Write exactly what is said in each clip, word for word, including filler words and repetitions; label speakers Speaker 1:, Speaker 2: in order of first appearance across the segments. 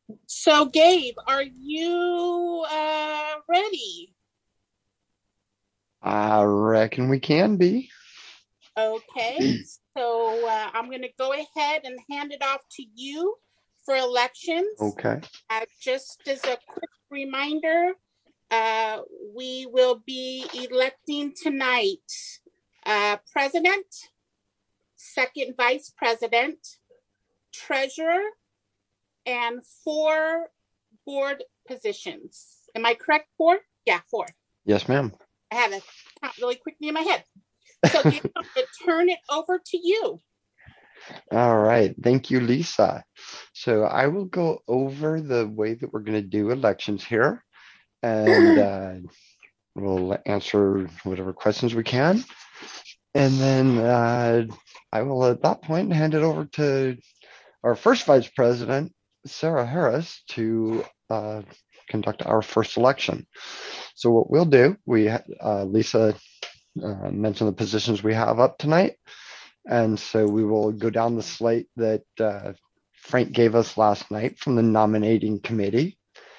Speaker 1: So, Gabe, are you uh, ready?
Speaker 2: I reckon we can be.
Speaker 1: Okay. So, uh, I'm going to go ahead and hand it off to you for elections.
Speaker 2: Okay.
Speaker 1: Uh, just as a quick reminder, uh, we will be electing tonight uh, president, second vice president, treasurer, and four board positions. Am I correct? Four? Yeah, four.
Speaker 2: Yes, ma'am.
Speaker 1: I had to count really quickly in my head. So, Gabe, I'm going to turn it over to you.
Speaker 2: All right. Thank you, Lisa. So I will go over the way that we're going to do elections here, and uh, we'll answer whatever questions we can. And then uh, I will, at that point, hand it over to our first vice president, Sarah Harris, to uh, conduct our first election. So what we'll do, we uh, Lisa uh, mentioned the positions we have up tonight. And so we will go down the slate that uh, Frank gave us last night from the nominating committee.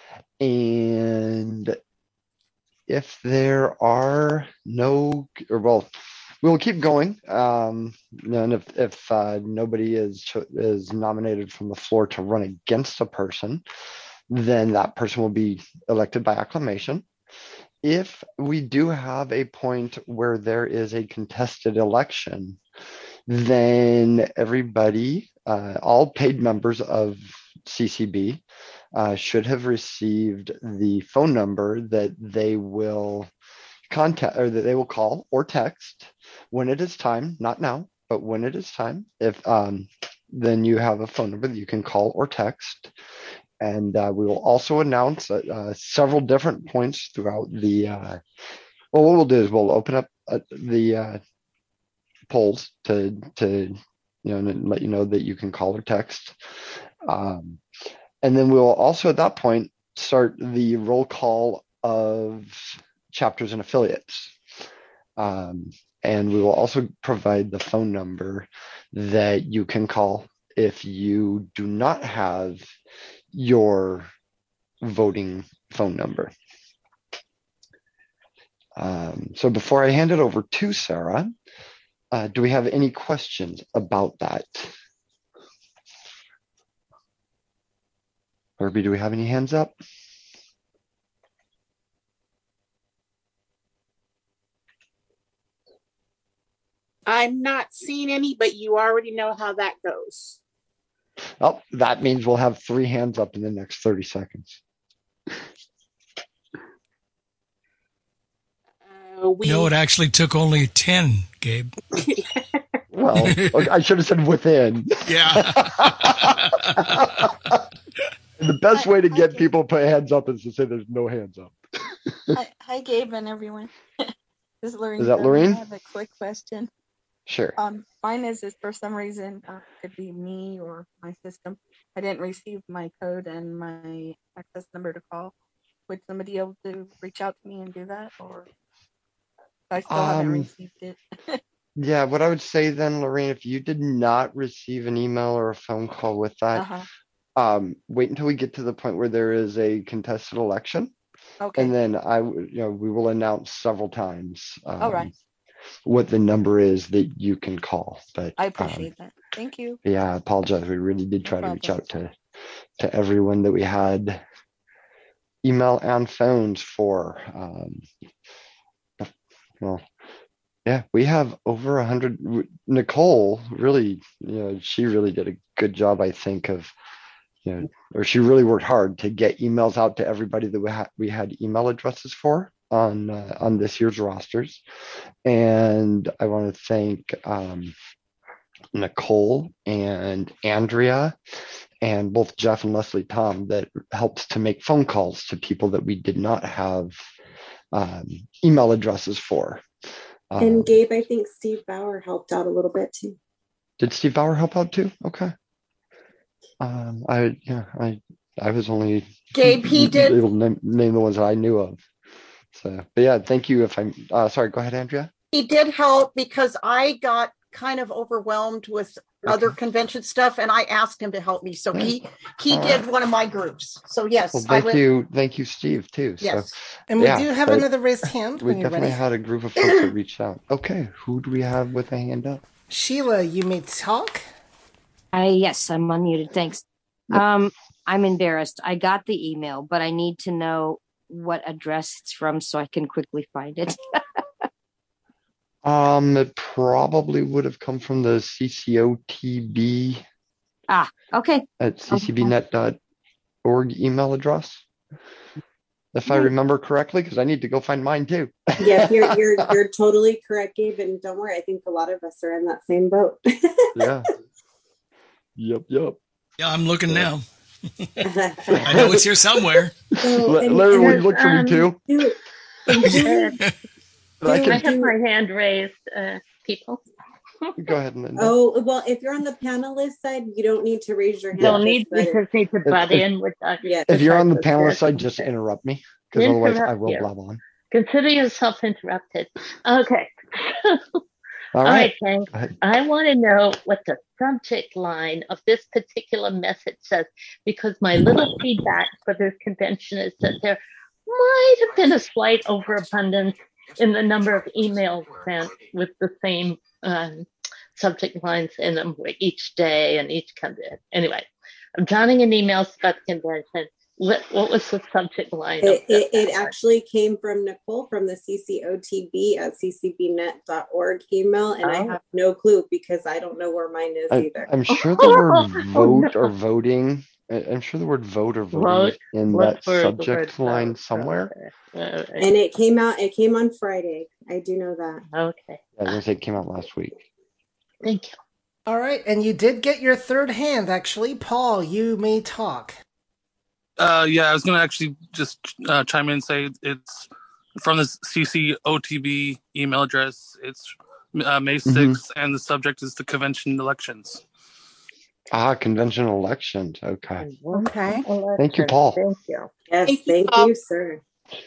Speaker 2: And if there are no, or well, we will keep going. Um, and if, if uh, nobody is is nominated from the floor to run against a person, then that person will be elected by acclamation. If we do have a point where there is a contested election, then everybody, uh, all paid members of C C B, uh, should have received the phone number that they will contact or that they will call or text when it is time, not now, but when it is time. If um, then you have a phone number that you can call or text. And uh, we will also announce uh, uh, several different points throughout the. Uh, well, what we'll do is we'll open up uh, the uh, polls to to you know let you know that you can call or text, um, and then we'll also at that point start the roll call of chapters and affiliates, um, and we will also provide the phone number that you can call if you do not have your voting phone number. Um, so before I hand it over to Sarah, uh, do we have any questions about that? Herbie, do we have any hands up?
Speaker 1: I'm not seeing any, but you already know how that goes.
Speaker 2: Oh, that means we'll have three hands up in the next thirty seconds.
Speaker 1: Uh, we
Speaker 3: No, it actually took only ten, Gabe.
Speaker 2: Well, okay, I should have said within.
Speaker 3: Yeah.
Speaker 2: The best
Speaker 4: Hi,
Speaker 2: way to
Speaker 4: hi,
Speaker 2: get
Speaker 4: Gabe.
Speaker 2: people to put hands up is to say there's no hands up.
Speaker 4: Hi, hi, Gabe and everyone. This is Lorraine
Speaker 2: Is that
Speaker 4: Cronin. I
Speaker 2: Lorraine?
Speaker 4: have a quick question.
Speaker 2: Sure.
Speaker 4: Um, mine is is for some reason uh, could be me or my system. I didn't receive my code and my access number to call. Would somebody be able to reach out to me and do that, or I still haven't
Speaker 2: Um,
Speaker 4: received it?
Speaker 2: yeah, what I would say then, Lorraine, if you did not receive an email or a phone call with
Speaker 4: Uh
Speaker 2: that,
Speaker 4: huh.
Speaker 2: um, wait until we get to the point where there is a contested election,
Speaker 4: Okay.
Speaker 2: and then I, w- you know, we will announce several times
Speaker 4: All right.
Speaker 2: um, what the number is that you can call. But
Speaker 4: I
Speaker 2: um,
Speaker 4: appreciate that. Thank you.
Speaker 2: yeah, I apologize. We really did
Speaker 4: No
Speaker 2: try to reach
Speaker 4: problem.
Speaker 2: out to to everyone that we had email and phones for. Um, well, yeah, we have over a hundred. Nicole really, you know, she really did a good job, I think, of, you know, or she really worked hard to get emails out to everybody that we had we had email addresses for on uh, on this year's rosters. And I want to thank um, Nicole and Andrea and both Jeff and Leslie Tom that helped to make phone calls to people that we did not have um, email addresses for. Um,
Speaker 5: And Gabe, I think Steve Bauer helped out a little bit too.
Speaker 2: did Steve Bauer help out too? Okay. Um, I yeah, I I was only
Speaker 1: Gabe, he did.
Speaker 2: able to name, name the ones that I knew of. So, but yeah, thank you. If I'm uh, sorry, go ahead, Andrea.
Speaker 1: He did help because I got kind of overwhelmed with
Speaker 6: other convention stuff, and I asked him to help me. So he he
Speaker 2: All
Speaker 6: did
Speaker 2: right.
Speaker 6: one of my groups. So yes,
Speaker 2: Well,
Speaker 6: I
Speaker 2: thank
Speaker 6: went.
Speaker 2: you, thank you, Steve, too.
Speaker 6: Yes.
Speaker 2: So,
Speaker 7: And we
Speaker 2: yeah,
Speaker 7: do have
Speaker 2: but
Speaker 7: another raised hand
Speaker 2: we
Speaker 7: when you're
Speaker 2: definitely
Speaker 7: ready.
Speaker 2: had a group of folks that reached out. Okay, who do we have with a hand up?
Speaker 7: Sheila, you may talk.
Speaker 8: I yes, I'm unmuted. Thanks.
Speaker 2: Yep.
Speaker 8: Um, I'm embarrassed. I got the email, but I need to know what address it's from so I can quickly find it.
Speaker 2: Um, it probably would have come from the C C O T B
Speaker 8: ah, okay.
Speaker 2: at c c b net dot org email address. If I remember correctly, because I need to go find mine too.
Speaker 5: Yeah, you're you're you're totally correct, Gabe, and don't worry. I think a lot of us are in that same boat.
Speaker 2: Yeah. Yep. Yep.
Speaker 3: Yeah, I'm looking now. I know it's here somewhere.
Speaker 5: So,
Speaker 2: Larry,
Speaker 5: and,
Speaker 2: Larry,
Speaker 5: and,
Speaker 2: will you look for
Speaker 9: um,
Speaker 2: me too?
Speaker 5: do, and do,
Speaker 2: I
Speaker 9: I
Speaker 2: can
Speaker 9: have my hand raised, uh, people.
Speaker 2: go ahead, Linda.
Speaker 5: oh, well, if you're on the panelist side, you don't need to raise your hand.
Speaker 9: Don't
Speaker 5: just
Speaker 9: need, we
Speaker 5: let it-
Speaker 9: just need to butt
Speaker 2: if-
Speaker 9: in with uh,
Speaker 5: Yeah.
Speaker 2: If you're on the
Speaker 9: besides
Speaker 2: panelist
Speaker 9: this,
Speaker 2: side, just
Speaker 9: okay.
Speaker 2: interrupt me, because otherwise I
Speaker 9: Interrupt
Speaker 2: will
Speaker 9: you.
Speaker 2: blab on.
Speaker 9: Consider yourself interrupted. Okay.
Speaker 2: All
Speaker 9: All right,
Speaker 2: right.
Speaker 9: Hank.
Speaker 2: Go ahead.
Speaker 9: I want to know what the subject line of this particular message says, because my little feedback for this convention is that there might have been a slight overabundance in the number of emails sent with the same um, subject lines in them each day and each convention. Anyway, I'm drowning in emails about the convention. What, what was the subject line?
Speaker 5: It,
Speaker 9: of the
Speaker 5: it, it actually came from Nicole from the C C O T B at c c b net dot org email, and
Speaker 9: Oh.
Speaker 5: I have no clue because I don't know where mine is
Speaker 2: I,
Speaker 5: either.
Speaker 2: I'm sure the word
Speaker 9: Oh,
Speaker 2: vote
Speaker 9: no.
Speaker 2: or voting, I- I'm sure the word vote or voting
Speaker 9: Vote.
Speaker 2: is in
Speaker 9: Look
Speaker 2: that
Speaker 9: for the
Speaker 2: subject
Speaker 9: word
Speaker 2: line
Speaker 9: vote.
Speaker 2: somewhere.
Speaker 9: Okay. All right.
Speaker 5: And it came out. It came on Friday. I do know that.
Speaker 9: Okay.
Speaker 2: I was going to say it came out last week.
Speaker 9: Thank you.
Speaker 7: All right, and you did get your third hand, actually. Paul, you may talk.
Speaker 10: Uh, yeah, I was going to actually just uh, chime in and say it's from the C C O T B email address. It's uh, May sixth, and the subject is the convention elections.
Speaker 2: Ah, convention elections. Okay.
Speaker 6: Okay.
Speaker 2: Thank you, Paul.
Speaker 9: Thank you.
Speaker 5: Yes,
Speaker 1: Thank you,
Speaker 5: thank
Speaker 1: Paul.
Speaker 5: you, sir.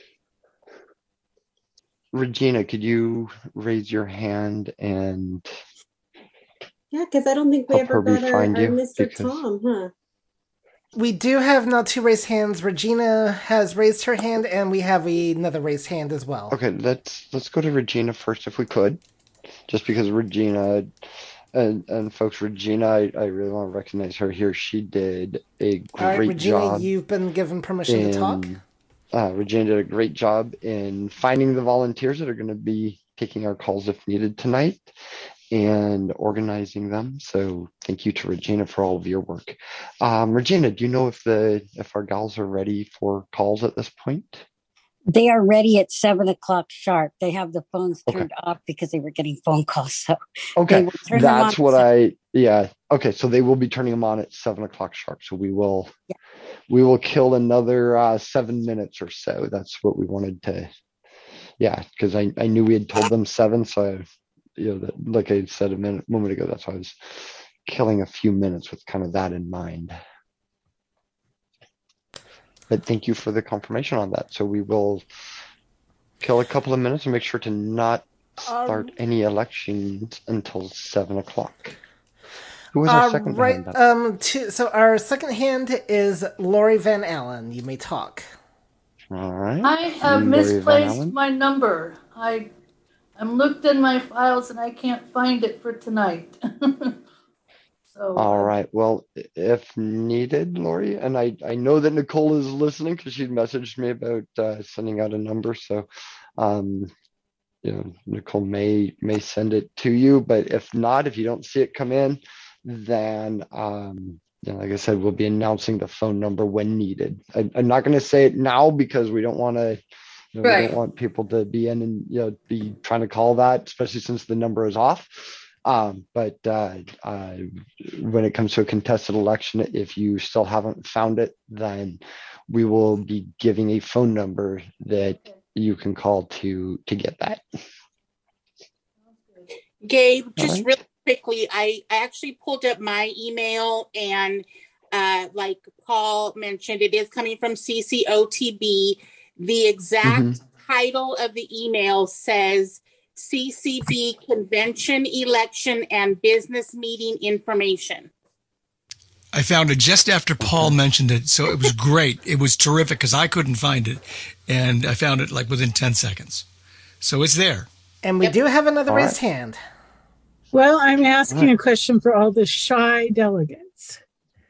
Speaker 2: Regina, could you raise your hand and
Speaker 5: Yeah, because I don't think we
Speaker 2: help
Speaker 5: ever
Speaker 2: her
Speaker 5: got our,
Speaker 2: find
Speaker 5: our
Speaker 2: you?
Speaker 5: Mister
Speaker 2: Because
Speaker 5: Tom, huh?
Speaker 7: We do have now two raised hands. Regina has raised her hand, and we have another raised hand as well.
Speaker 2: okay, let's let's go to Regina first if we could, just because Regina and and folks, Regina, I, I really want to recognize her here. She did a
Speaker 7: All right,
Speaker 2: great
Speaker 7: Regina,
Speaker 2: job
Speaker 7: you've been given permission to talk.
Speaker 2: in. Uh, Regina did a great job in finding the volunteers that are going to be taking our calls if needed tonight and organizing them. So thank you to Regina for all of your work. Um, Regina, do you know if the if our gals are ready for calls at this point?
Speaker 11: They are ready at seven o'clock sharp. They have the phones
Speaker 2: Okay.
Speaker 11: turned off because they were getting phone calls. So they
Speaker 2: Okay,
Speaker 11: will turn them on
Speaker 2: that's
Speaker 11: at
Speaker 2: what
Speaker 11: seven.
Speaker 2: I, yeah. Okay, so they will be turning them on at seven o'clock sharp. So we will,
Speaker 11: Yeah.
Speaker 2: we will kill another uh, seven minutes or so. That's what we wanted to, yeah, because I, I knew we had told them seven. So, I, you know, that, like I said a minute, moment ago, that's why I was killing a few minutes with kind of that in mind. But thank you for the confirmation on that. So we will kill a couple of minutes and make sure to not start
Speaker 7: Um,
Speaker 2: any elections until seven o'clock. Who was our
Speaker 7: Uh,
Speaker 2: second
Speaker 7: right.
Speaker 2: hand up?
Speaker 7: Um. Two, so our second hand is Lori Van Allen. You may talk.
Speaker 2: All right.
Speaker 12: I have
Speaker 2: Lori Van
Speaker 12: misplaced
Speaker 2: Allen.
Speaker 12: my number. I I'm looked in my files and I can't find it for tonight. so
Speaker 2: All
Speaker 12: uh,
Speaker 2: right. Well, if needed, Lori, and I, I know that Nicole is listening because she messaged me about uh, sending out a number. So, um, you know, Nicole may may send it to you. But if not, if you don't see it come in, then um, you know, like I said, we'll be announcing the phone number when needed. I, I'm not going to say it now because we don't want to. You know,
Speaker 12: Right.
Speaker 2: We don't want people to be in and you know be trying to call that, especially since the number is off. Um, but uh, uh, when it comes to a contested election, if you still haven't found it, then we will be giving a phone number that you can call to to get that.
Speaker 1: Gabe,
Speaker 2: All
Speaker 1: just
Speaker 2: right.
Speaker 1: really quickly, I, I actually pulled up my email and uh, like Paul mentioned, it is coming from C C O T B. The exact
Speaker 2: Mhm.
Speaker 1: title of the email says C C B convention, election, and business meeting information.
Speaker 3: I found it just after Paul mentioned it, so it was great. It was terrific because I couldn't find it, and I found it like within ten seconds. So it's there.
Speaker 7: And we
Speaker 1: Yep.
Speaker 7: do have another
Speaker 2: All
Speaker 7: raised
Speaker 2: right.
Speaker 7: hand.
Speaker 13: Well, I'm asking a question for all the shy delegates.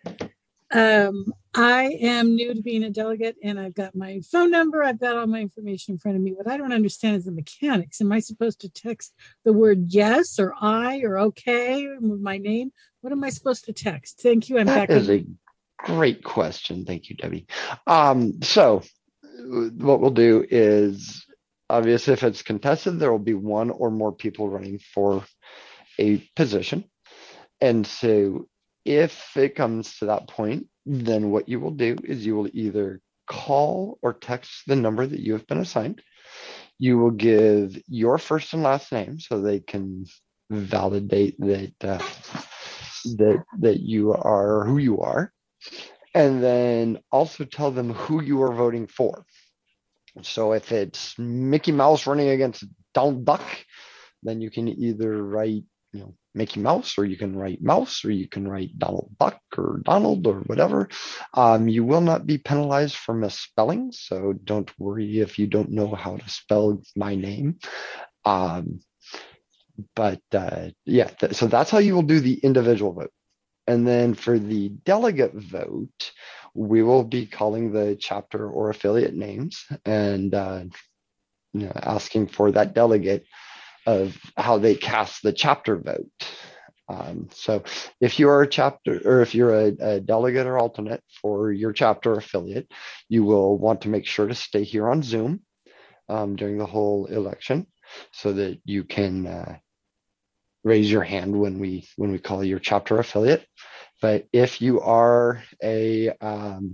Speaker 13: Um, I am new to being a delegate, and I've got my phone number. I've got all my information in front of me. What I don't understand is the mechanics. Am I supposed to text the word yes or I or okay with my name? What am I supposed to text? Thank you. I'm
Speaker 2: That
Speaker 13: back.
Speaker 2: is
Speaker 13: in-
Speaker 2: a great question. Thank you, Debbie. Um, so what we'll do is, obviously, if it's contested, there will be one or more people running for a position. And so if it comes to that point, then what you will do is you will either call or text the number that you have been assigned. You will give your first and last name so they can validate that uh, that that you are who you are, and then also tell them who you are voting for. So if it's Mickey Mouse running against Donald Duck, then you can either write, you know, Mickey Mouse, or you can write Mouse, or you can write Donald Duck or Donald or whatever. Um, you will not be penalized for misspelling, so don't worry if you don't know how to spell my name. Um, but uh, yeah, th- so that's how you will do the individual vote. And then for the delegate vote, we will be calling the chapter or affiliate names and uh, you know, asking for that delegate of how they cast the chapter vote. Um, so if you're a chapter, or if you're a, a delegate or alternate for your chapter or affiliate, you will want to make sure to stay here on Zoom um, during the whole election so that you can uh, raise your hand when we when we call your chapter affiliate. But if you are a um,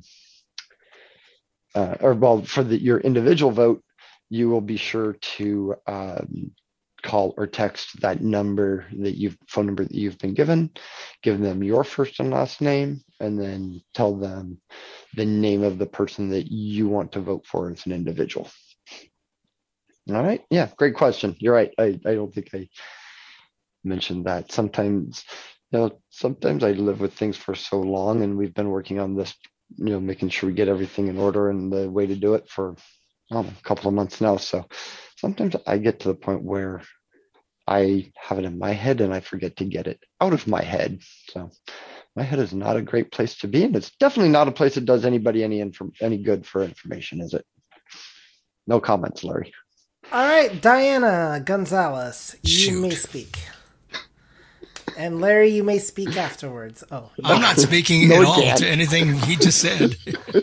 Speaker 2: uh, or well, for the, your individual vote, you will be sure to um, call or text that number that you've phone number that you've been given, give them your first and last name, and then tell them the name of the person that you want to vote for as an individual. All right. Yeah, great question. You're right. I, I don't think I mentioned that. Sometimes, you know, sometimes I live with things for so long, and we've been working on this, you know, making sure we get everything in order and the way to do it for um, a couple of months now. So sometimes I get to the point where I have it in my head and I forget to get it out of my head. So my head is not a great place to be, and it's definitely not a place that does anybody any inform- any good for information, is it? No comments, Larry.
Speaker 7: All right, Diana Gonzalez, you
Speaker 3: Shoot.
Speaker 7: may speak. And Larry, you may speak afterwards. Oh,
Speaker 3: I'm not speaking
Speaker 2: No,
Speaker 3: at all
Speaker 2: Dan.
Speaker 3: to anything he just said.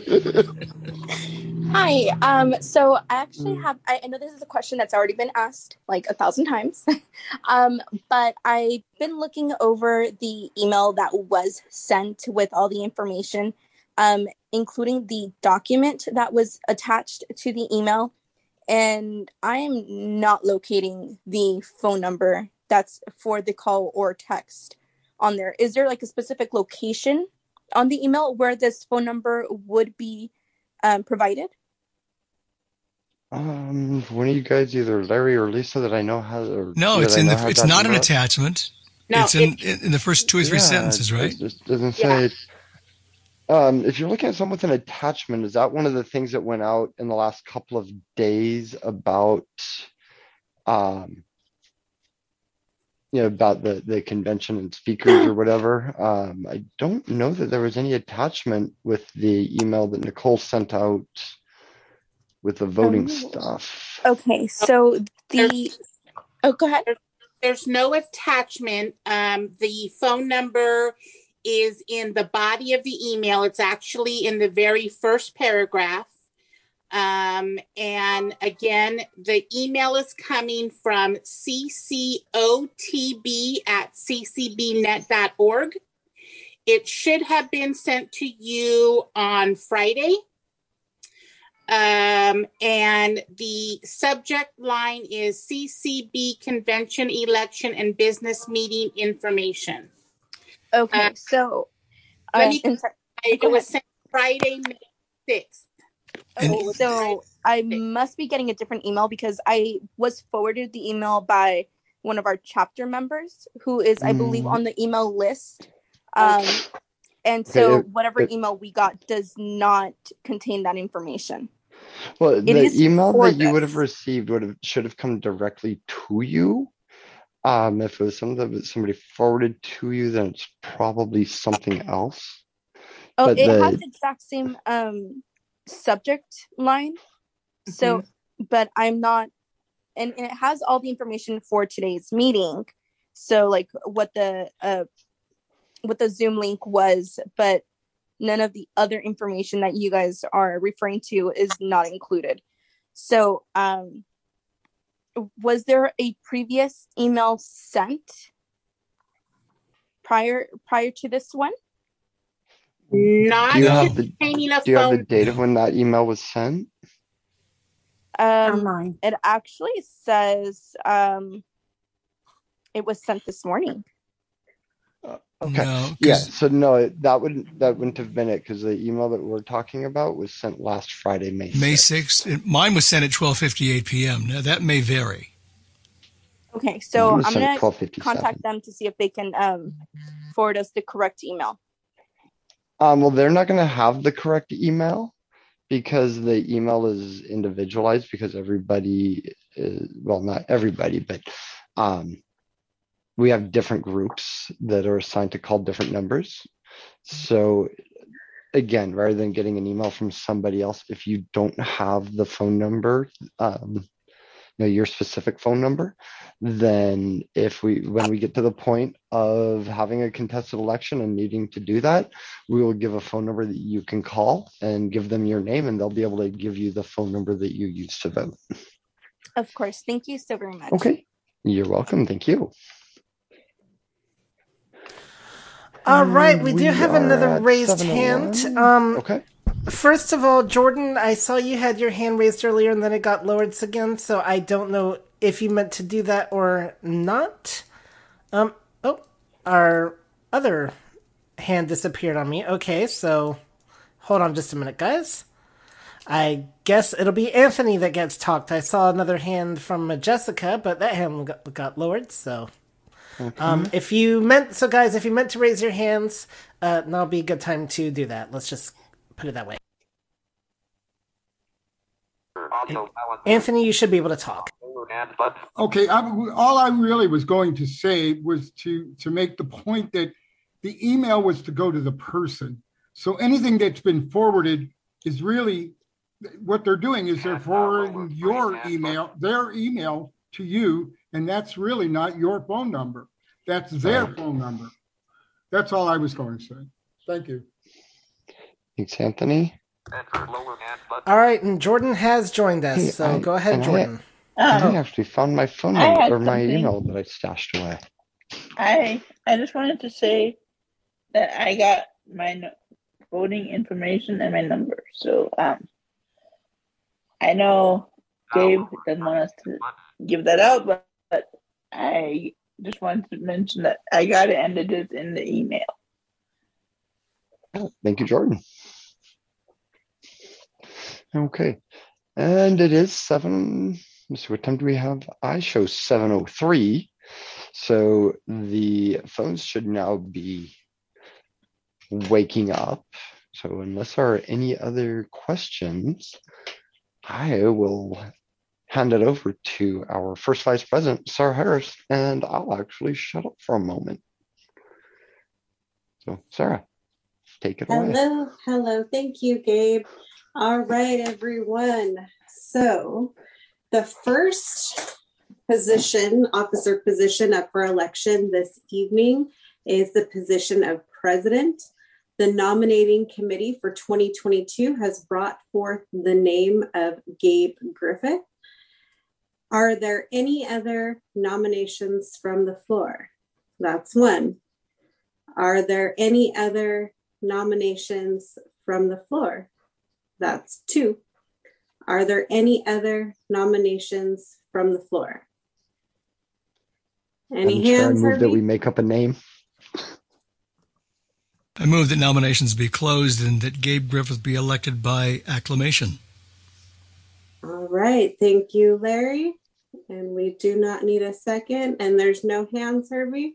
Speaker 14: Hi. Um, so I actually have, I, I know this is a question that's already been asked like a thousand times, um, but I've been looking over the email that was sent with all the information, um, including the document that was attached to the email. And I am not locating the phone number that's for the call or text on there. Is there like a specific location on the email where this phone number would be um, provided?
Speaker 2: Um, one of you guys, either Larry or Lisa, that I know has, or
Speaker 3: No,
Speaker 2: that
Speaker 3: it's
Speaker 2: I
Speaker 3: in
Speaker 2: know
Speaker 3: the.
Speaker 2: has
Speaker 3: It's
Speaker 2: that
Speaker 3: not an
Speaker 2: number?
Speaker 3: attachment.
Speaker 1: No,
Speaker 3: it's in,
Speaker 1: it-
Speaker 3: in in the first two or three
Speaker 2: Yeah,
Speaker 3: sentences, right?
Speaker 2: It just doesn't
Speaker 1: Yeah.
Speaker 2: say. Um, if you're looking at something with an attachment, is that one of the things that went out in the last couple of days about, um, you know, about the the convention and speakers or whatever? Um, I don't know that there was any attachment with the email that Nicole sent out with the voting
Speaker 14: Oh.
Speaker 2: stuff.
Speaker 14: Okay, so the oh, go ahead.
Speaker 1: There's no attachment. Um, the phone number is in the body of the email. It's actually in the very first paragraph. Um, and again, the email is coming from C C O T B at c c b net dot org. It should have been sent to you on Friday. Um, and the subject line is C C B Convention, Election, and Business Meeting Information.
Speaker 14: Okay,
Speaker 1: Uh,
Speaker 14: so
Speaker 1: let
Speaker 14: uh,
Speaker 1: me.
Speaker 14: in fact-
Speaker 1: It
Speaker 14: go
Speaker 1: was
Speaker 14: ahead.
Speaker 1: sent Friday, May sixth.
Speaker 14: Oh, so I must be getting a different email because I was forwarded the email by one of our chapter members who is, I believe,
Speaker 2: Mm.
Speaker 14: on the email list. Um, and
Speaker 2: Okay,
Speaker 14: so
Speaker 2: it-
Speaker 14: whatever
Speaker 2: it-
Speaker 14: email we got does not contain that information.
Speaker 2: Well,
Speaker 14: It
Speaker 2: the
Speaker 14: is
Speaker 2: email
Speaker 14: for
Speaker 2: that you would
Speaker 14: this.
Speaker 2: have received would have should have come directly to you. Um, if it was something that somebody forwarded to you, then it's probably something else.
Speaker 14: Oh,
Speaker 2: But
Speaker 14: it
Speaker 2: the
Speaker 14: has the exact same um subject line. So, but I'm not, and, and it has all the information for today's meeting. So, like what the uh what the Zoom link was, but none of the other information that you guys are referring to is not included. So, um, was there a previous email sent prior prior to this one?
Speaker 1: Not
Speaker 2: do you have the
Speaker 1: containing a
Speaker 2: do you have the
Speaker 1: phone.
Speaker 2: date of when that email was sent?
Speaker 14: Um, it actually says um, it was sent this morning.
Speaker 2: Okay.
Speaker 3: No,
Speaker 2: Yeah.
Speaker 3: 'cause-
Speaker 2: So no, it- that wouldn't that wouldn't have been it because the email that we're talking about was sent last Friday, May
Speaker 3: May
Speaker 2: sixth.
Speaker 3: sixth. Mine was sent at twelve fifty-eight p.m. Now, that may vary.
Speaker 14: Okay, so
Speaker 2: Mine was
Speaker 14: I'm
Speaker 2: sent at
Speaker 14: gonna
Speaker 2: twelve fifty-seven.
Speaker 14: contact them to see if they can um, forward us the correct email.
Speaker 2: Um, well, they're not going to have the correct email because the email is individualized because everybody is, well, not everybody, but um, we have different groups that are assigned to call different numbers. So again, rather than getting an email from somebody else, if you don't have the phone number, um, you know, your specific phone number, then if we, when we get to the point of having a contested election and needing to do that, we will give a phone number that you can call and give them your name and they'll be able to give you the phone number that you use to vote.
Speaker 14: Of course. Thank you so very much.
Speaker 2: Okay. You're welcome. Thank you.
Speaker 7: All right, we,
Speaker 2: And
Speaker 7: do have
Speaker 2: are
Speaker 7: another
Speaker 2: at
Speaker 7: raised hand.
Speaker 2: seven oh one.
Speaker 7: Um,
Speaker 2: Okay.
Speaker 7: First of all, Jordan, I saw you had your hand raised earlier and then it got lowered again, so I don't know if you meant to do that or not. Um, oh, our other hand disappeared on me. Okay, so hold on just a minute, guys. I guess it'll be Anthony that gets talked. I saw another hand from Jessica, but that hand got, got lowered, so...
Speaker 2: Okay.
Speaker 7: Um, if you meant, so guys, if you meant to raise your hands, uh, now would be a good time to do that. Let's just put it that way. Anthony, you should be able to talk.
Speaker 15: Okay, I, all I really was going to say was to to make the point that the email was to go to the person. So anything that's been forwarded is really what they're doing is they're forwarding your email, their email to you, and that's really not your phone number. That's their phone number. That's all I was going to say. Thank you.
Speaker 2: Thanks, Anthony.
Speaker 7: All right, and Jordan has joined us,
Speaker 2: Hey,
Speaker 7: so
Speaker 2: I-
Speaker 7: go ahead,
Speaker 2: and I-
Speaker 7: Jordan.
Speaker 2: I
Speaker 16: Um,
Speaker 2: actually found my phone
Speaker 16: I
Speaker 2: number
Speaker 16: had
Speaker 2: or my
Speaker 16: something.
Speaker 2: email that I stashed away.
Speaker 16: I I just wanted to say that I got my no- voting information and my number. So um, I know Dave doesn't want us to give that out, but, but I just wanted to mention that I got it and it is in the email.
Speaker 2: Thank you, Jordan. Okay. And it is seven. Let's see, what time do we have? I show seven oh three. So the phones should now be waking up. So unless there are any other questions, I will hand it over to our first vice president, Sarah Harris, and I'll actually shut up for a moment. So Sarah, take it away.
Speaker 5: Hello, hello. Thank you, Gabe. All right, everyone. So the first position, officer position up for election this evening is the position of president. The nominating committee for twenty twenty-two has brought forth the name of Gabe Griffith. Are there any other nominations from the floor? That's one. Are there any other nominations from the floor? That's two. Are there any other nominations from the floor? Any
Speaker 2: Madam Chair, I
Speaker 5: hands,
Speaker 2: move that
Speaker 5: Herbie?
Speaker 2: we make up a name.
Speaker 3: I move that nominations be closed and that Gabe Griffith be elected by acclamation.
Speaker 5: right. Thank you, Larry. And we do not need a second. And there's no hands, Herbie?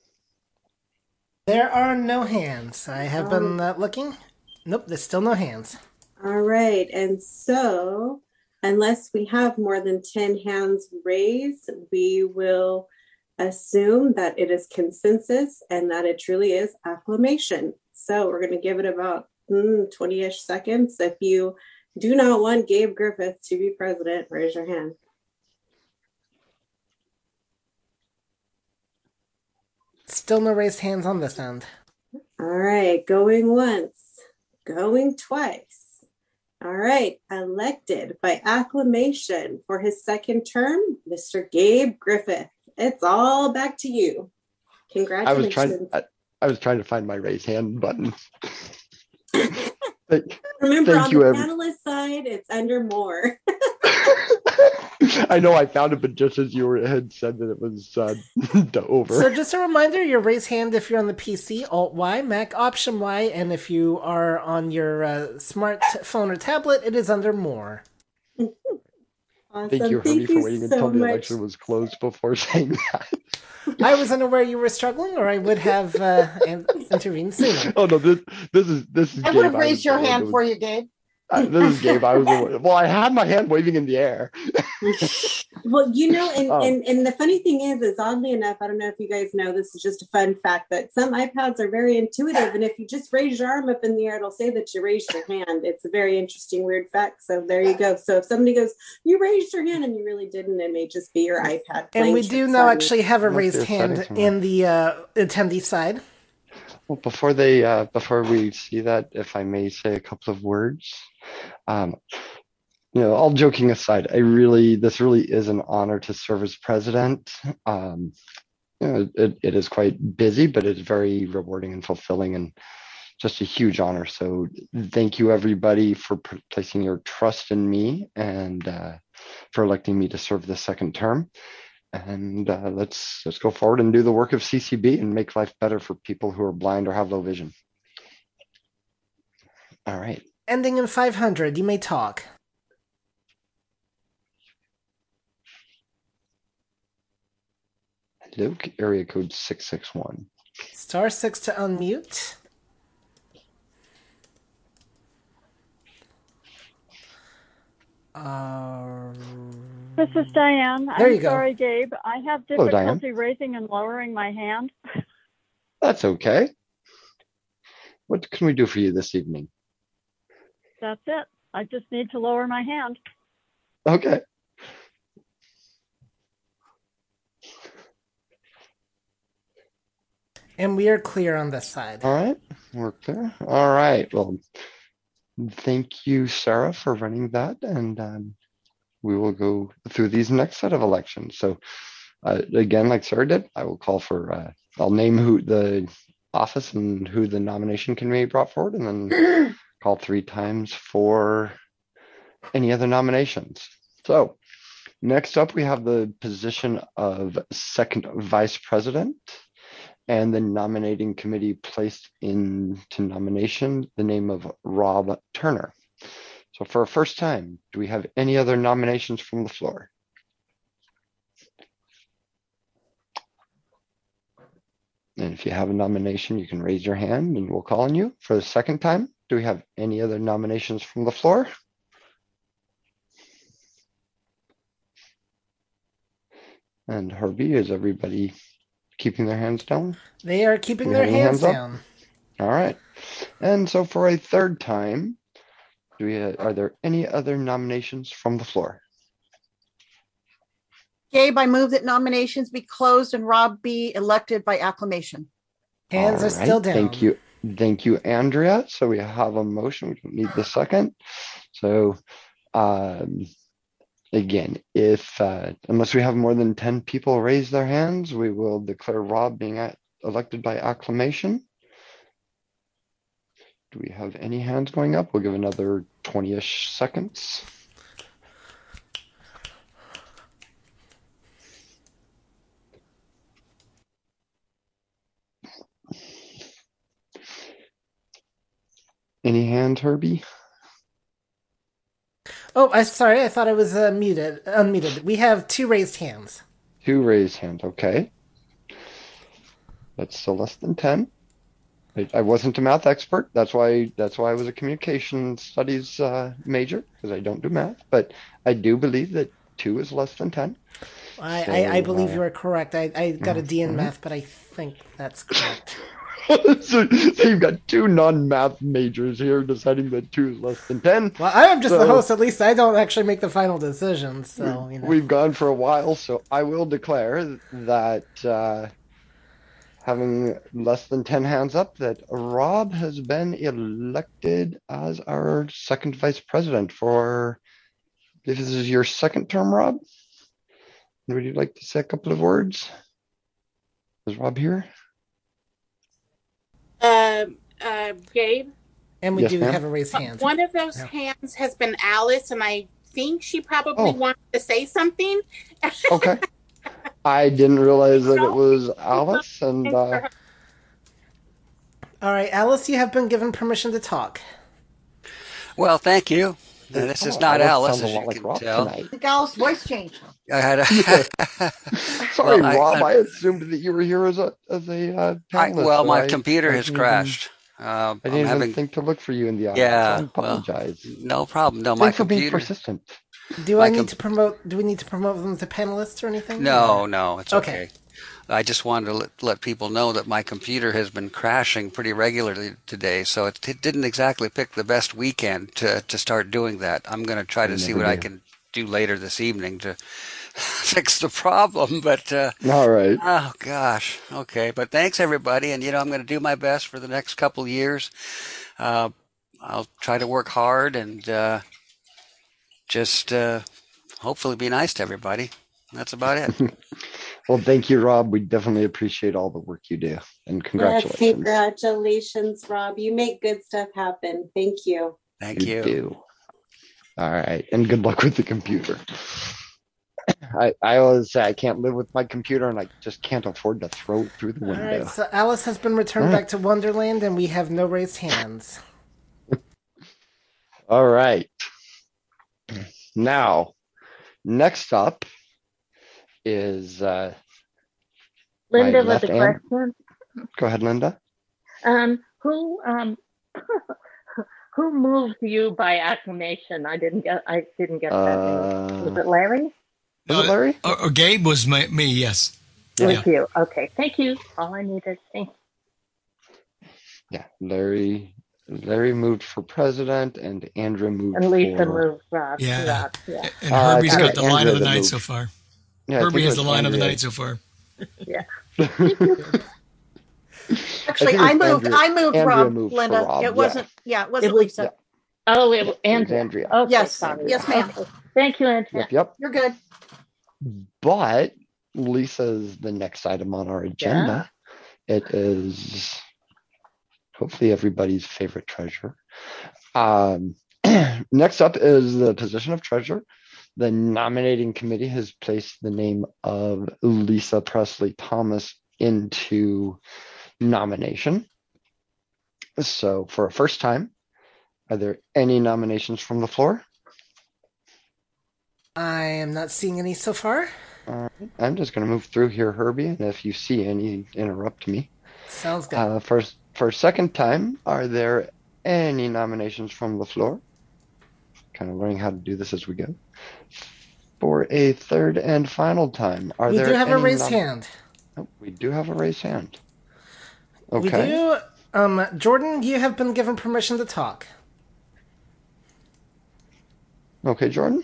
Speaker 7: There are no hands. I have
Speaker 5: Oh.
Speaker 7: been uh, looking. Nope, there's still no hands.
Speaker 5: All right. And so, unless we have more than ten hands raised, we will assume that it is consensus and that it truly is acclamation. So we're going to give it about mm, twenty-ish seconds. If you do not want Gabe Griffith to be president, raise your hand.
Speaker 7: Still no raised hands on this end.
Speaker 5: All right, going once, going twice. All right, elected by acclamation for his second term, Mister Gabe Griffith. It's all back to you.
Speaker 2: I was
Speaker 5: Congratulations.
Speaker 2: trying. I, I was trying to find my raise hand button. Thank,
Speaker 5: Remember,
Speaker 2: thank
Speaker 5: on
Speaker 2: you,
Speaker 5: the
Speaker 2: every-
Speaker 5: panelist side, it's under more.
Speaker 2: I know I found it, but just as you were, had said that it was uh, over.
Speaker 7: So just a reminder, your raise hand if you're on the P C, Alt Y, Mac Option Y, and if you are on your uh, smartphone or tablet, it is under more.
Speaker 5: Awesome.
Speaker 2: Thank you, Herbie,
Speaker 5: Thank
Speaker 2: for
Speaker 5: you
Speaker 2: waiting
Speaker 5: so
Speaker 2: until the
Speaker 5: much.
Speaker 2: election was closed before saying that.
Speaker 7: I was unaware you were struggling, or I would have uh, in- intervened sooner.
Speaker 2: Oh no, this this is this is.
Speaker 6: I
Speaker 2: Gabe.
Speaker 6: would have
Speaker 2: was
Speaker 6: raised
Speaker 2: the
Speaker 6: your
Speaker 2: one
Speaker 6: hand
Speaker 2: that was-
Speaker 6: for you, Gabe.
Speaker 2: Uh, this is Gabe. I was the one. Well, I had my hand waving in the air.
Speaker 5: Well, you know, and,
Speaker 2: Oh.
Speaker 5: and and the funny thing is, is oddly enough, I don't know if you guys know, this is just a fun fact, that some iPads are very intuitive, and if you just raise your arm up in the air, it'll say that you raised your hand. It's a very interesting, weird fact. So there you go. So if somebody goes, "You raised your hand," and you really didn't, it may just be your iPad.
Speaker 7: And
Speaker 5: playing
Speaker 7: we do
Speaker 5: tricks
Speaker 7: now
Speaker 5: on you.
Speaker 7: actually have a
Speaker 2: Must be
Speaker 7: raised
Speaker 2: a
Speaker 7: hand
Speaker 2: setting somewhere.
Speaker 7: in the uh, attendee side.
Speaker 2: Well, before they, uh, before we see that, if I may say a couple of words, um, you know, all joking aside, I really, this really is an honor to serve as president. Um, you know, it, it is quite busy, but it's very rewarding and fulfilling, and just a huge honor. So, thank you everybody for p- placing your trust in me and uh, for electing me to serve the second term. And uh, let's let's go forward and do the work of C C B and make life better for people who are blind or have low vision. All right.
Speaker 7: Ending in five hundred, you may talk.
Speaker 2: Luke, area code six six one.
Speaker 7: Star six to unmute. Um,
Speaker 17: This is Diane.
Speaker 7: There
Speaker 17: I'm
Speaker 7: you go.
Speaker 17: sorry, Gabe. I have
Speaker 2: Hello, Diane.
Speaker 17: difficulty raising and lowering my hand.
Speaker 2: That's okay. What can we do for you this evening?
Speaker 17: That's it. I just need to lower my hand.
Speaker 2: Okay.
Speaker 7: And we are clear on this side.
Speaker 2: All right. We're clear. All right. Well, thank you, Sarah, for running that. And um, we will go through these next set of elections. So uh, again, like Sarah did, I will call for, uh, I'll name who the office and who the nomination can be brought forward, and then call three times for any other nominations. So next up, we have the position of second vice president, and the nominating committee placed into nomination the name of Rob Turner. So for a first time, do we have any other nominations from the floor? And if you have a nomination, you can raise your hand and we'll call on you. For the second time, do we have any other nominations from the floor? And Herbie, is everybody keeping their hands down?
Speaker 7: They are keeping
Speaker 2: We
Speaker 7: their
Speaker 2: have any
Speaker 7: hands,
Speaker 2: hands up?
Speaker 7: down.
Speaker 2: All right. And so for a third time, do we, are there any other nominations from the floor?
Speaker 6: Gabe, I move that nominations be closed and Rob be elected by acclamation.
Speaker 7: Hands
Speaker 2: All
Speaker 7: are still
Speaker 2: right.
Speaker 7: down.
Speaker 2: Thank you. Thank you, Andrea. So we have a motion. We don't need the second. So um, again, if uh, unless we have more than ten people raise their hands, we will declare Rob being at, elected by acclamation. Do we have any hands going up? We'll give another twenty-ish seconds. Any hands, Herbie?
Speaker 7: Oh, I sorry. I thought I was uh, muted. Unmuted. We have two raised hands.
Speaker 2: Two raised hands. Okay. That's still less than ten. I, I wasn't a math expert. That's why. That's why I was a communication studies uh, major, because I don't do math. But I do believe that two is less than ten.
Speaker 7: I,
Speaker 2: So,
Speaker 7: I, I believe
Speaker 2: uh,
Speaker 7: you are correct. I, I got a D in
Speaker 2: mhm.
Speaker 7: math, but I think that's correct.
Speaker 2: so, so you've got two non-math majors here deciding that two is less than ten.
Speaker 7: Well, I am just
Speaker 2: So
Speaker 7: the host. At least I don't actually make the final decision. So you know.
Speaker 2: we've gone for a while, so I will declare that uh, having less than ten hands up, that Rob has been elected as our second vice president for, this is your second term, Rob? Would you like to say a couple of words? Is Rob here?
Speaker 1: Um, uh, Gabe?
Speaker 7: And we
Speaker 2: Yes,
Speaker 7: do
Speaker 2: ma'am.
Speaker 7: have a raised hand.
Speaker 1: One of those
Speaker 7: Yeah.
Speaker 1: hands has been Alice, and I think she probably
Speaker 2: Oh.
Speaker 1: wanted to say something.
Speaker 2: Okay. I didn't realize that it was Alice, and uh,
Speaker 7: All right, Alice, you have been given permission to talk.
Speaker 18: Well, thank you. Uh, this is
Speaker 2: Oh,
Speaker 18: not
Speaker 2: Alice
Speaker 18: Alice,
Speaker 2: sounds a
Speaker 18: as
Speaker 2: lot
Speaker 18: you
Speaker 2: like
Speaker 18: can
Speaker 2: Rob
Speaker 18: tell.
Speaker 2: tonight.
Speaker 6: I think Alice's voice changed.
Speaker 18: I had a
Speaker 2: sorry,
Speaker 18: Well, I-
Speaker 2: Rob. I,
Speaker 18: I-
Speaker 2: assumed that you were here as a as a uh,
Speaker 18: I,
Speaker 2: panelist.
Speaker 18: well,
Speaker 2: so
Speaker 18: my
Speaker 2: I-
Speaker 18: computer
Speaker 2: I
Speaker 18: has
Speaker 2: didn't even-
Speaker 18: crashed. Uh,
Speaker 2: I
Speaker 18: I'm
Speaker 2: didn't even
Speaker 18: having
Speaker 2: think to look for you in the audience.
Speaker 18: yeah.
Speaker 2: I
Speaker 18: Well,
Speaker 2: apologize.
Speaker 18: no problem. No, my
Speaker 2: Thanks for being
Speaker 18: computer.
Speaker 2: persistent.
Speaker 7: Do
Speaker 18: My
Speaker 7: I need
Speaker 18: com-
Speaker 7: to promote? Do we need to promote them to panelists or anything?
Speaker 18: No,
Speaker 7: Or-
Speaker 18: no, it's
Speaker 7: Okay.
Speaker 18: okay. I just wanted to let, let people know that my computer has been crashing pretty regularly today, so it, it didn't exactly pick the best weekend to, to start doing that. I'm going to try to
Speaker 2: I
Speaker 18: see
Speaker 2: never
Speaker 18: what I
Speaker 2: do.
Speaker 18: can do later this evening to fix the problem. But uh,
Speaker 2: All right.
Speaker 18: oh gosh, okay. But thanks everybody, and you know I'm going to do my best for the next couple years. Uh, I'll try to work hard and uh, just uh, hopefully be nice to everybody. That's about it.
Speaker 2: Well, thank you, Rob. We definitely appreciate all the work you do, and
Speaker 5: Yes,
Speaker 2: congratulations.
Speaker 5: congratulations, Rob. You make good stuff happen. Thank you.
Speaker 18: Thank you.
Speaker 2: do. All right, and good luck with the computer. I, I always say I can't live with my computer, and I just can't afford to throw it through the
Speaker 7: All
Speaker 2: window.
Speaker 7: right, so Alice has been returned
Speaker 2: All right.
Speaker 7: back to Wonderland, and we have no raised hands.
Speaker 2: All right. Now, next up is uh,
Speaker 9: Linda
Speaker 2: my
Speaker 9: with a
Speaker 2: left hand.
Speaker 9: question.
Speaker 2: Go ahead, Linda.
Speaker 9: Um, who um, who moved you by acclamation? I didn't get. I didn't get that.
Speaker 2: Uh,
Speaker 9: Was it Larry?
Speaker 2: Was it Larry?
Speaker 3: Or, or Gabe was my, me, yes.
Speaker 9: It was
Speaker 3: Yeah.
Speaker 9: you. Okay. Thank you. All I needed. Thank you.
Speaker 2: Yeah, Larry. Larry moved for president, and Andrew moved
Speaker 9: And Lisa
Speaker 2: for.
Speaker 9: moved Rob.
Speaker 3: Yeah.
Speaker 9: Rob, yeah.
Speaker 3: And
Speaker 2: Uh, I
Speaker 3: Herbie's
Speaker 2: think
Speaker 3: got
Speaker 2: it's
Speaker 3: the line
Speaker 2: Andrea
Speaker 3: of the
Speaker 2: that
Speaker 3: night
Speaker 2: moved.
Speaker 3: so far.
Speaker 2: Yeah, I
Speaker 3: Herbie
Speaker 2: think it
Speaker 3: has the
Speaker 2: was
Speaker 3: line of the
Speaker 2: Andrea.
Speaker 3: night so far.
Speaker 9: Yeah.
Speaker 6: Actually,
Speaker 2: think
Speaker 6: I
Speaker 2: it was
Speaker 6: moved.
Speaker 2: Andrea-
Speaker 6: I moved
Speaker 2: Andrea
Speaker 6: Rob,
Speaker 2: moved for
Speaker 6: Linda.
Speaker 2: Rob,
Speaker 6: It
Speaker 2: yeah.
Speaker 6: wasn't. Yeah, it wasn't
Speaker 9: It was-
Speaker 6: Lisa.
Speaker 2: Yeah.
Speaker 9: Oh, it
Speaker 2: Yep,
Speaker 9: was
Speaker 2: it was
Speaker 9: Andrea.
Speaker 2: Andrea.
Speaker 9: Okay,
Speaker 6: Yes.
Speaker 9: sorry.
Speaker 6: Yes, ma'am.
Speaker 9: Okay. Thank you, Andrea.
Speaker 2: Yep, yep.
Speaker 6: You're good.
Speaker 2: But Lisa's the next item on our agenda. It is hopefully everybody's favorite treasure. Um, next up is the position of treasurer. The nominating committee has placed the name of Lisa Presley Thomas into nomination. So for a first time, are there any nominations from the floor?
Speaker 7: I am not seeing any so far.
Speaker 2: Uh, I'm just going to move through here, Herbie, and if you see any, interrupt me.
Speaker 7: Sounds good.
Speaker 2: Uh, for, for a second time, are there any nominations from the floor? Kind of learning how to do this as we go. For a third and final time, are
Speaker 7: we
Speaker 2: there
Speaker 7: do have a
Speaker 2: any
Speaker 7: raised
Speaker 2: nom-
Speaker 7: hand.
Speaker 2: Oh, we do have a raised hand.
Speaker 7: We
Speaker 2: Okay.
Speaker 7: do. Um, Jordan, you have been given permission to talk.
Speaker 2: Okay, Jordan.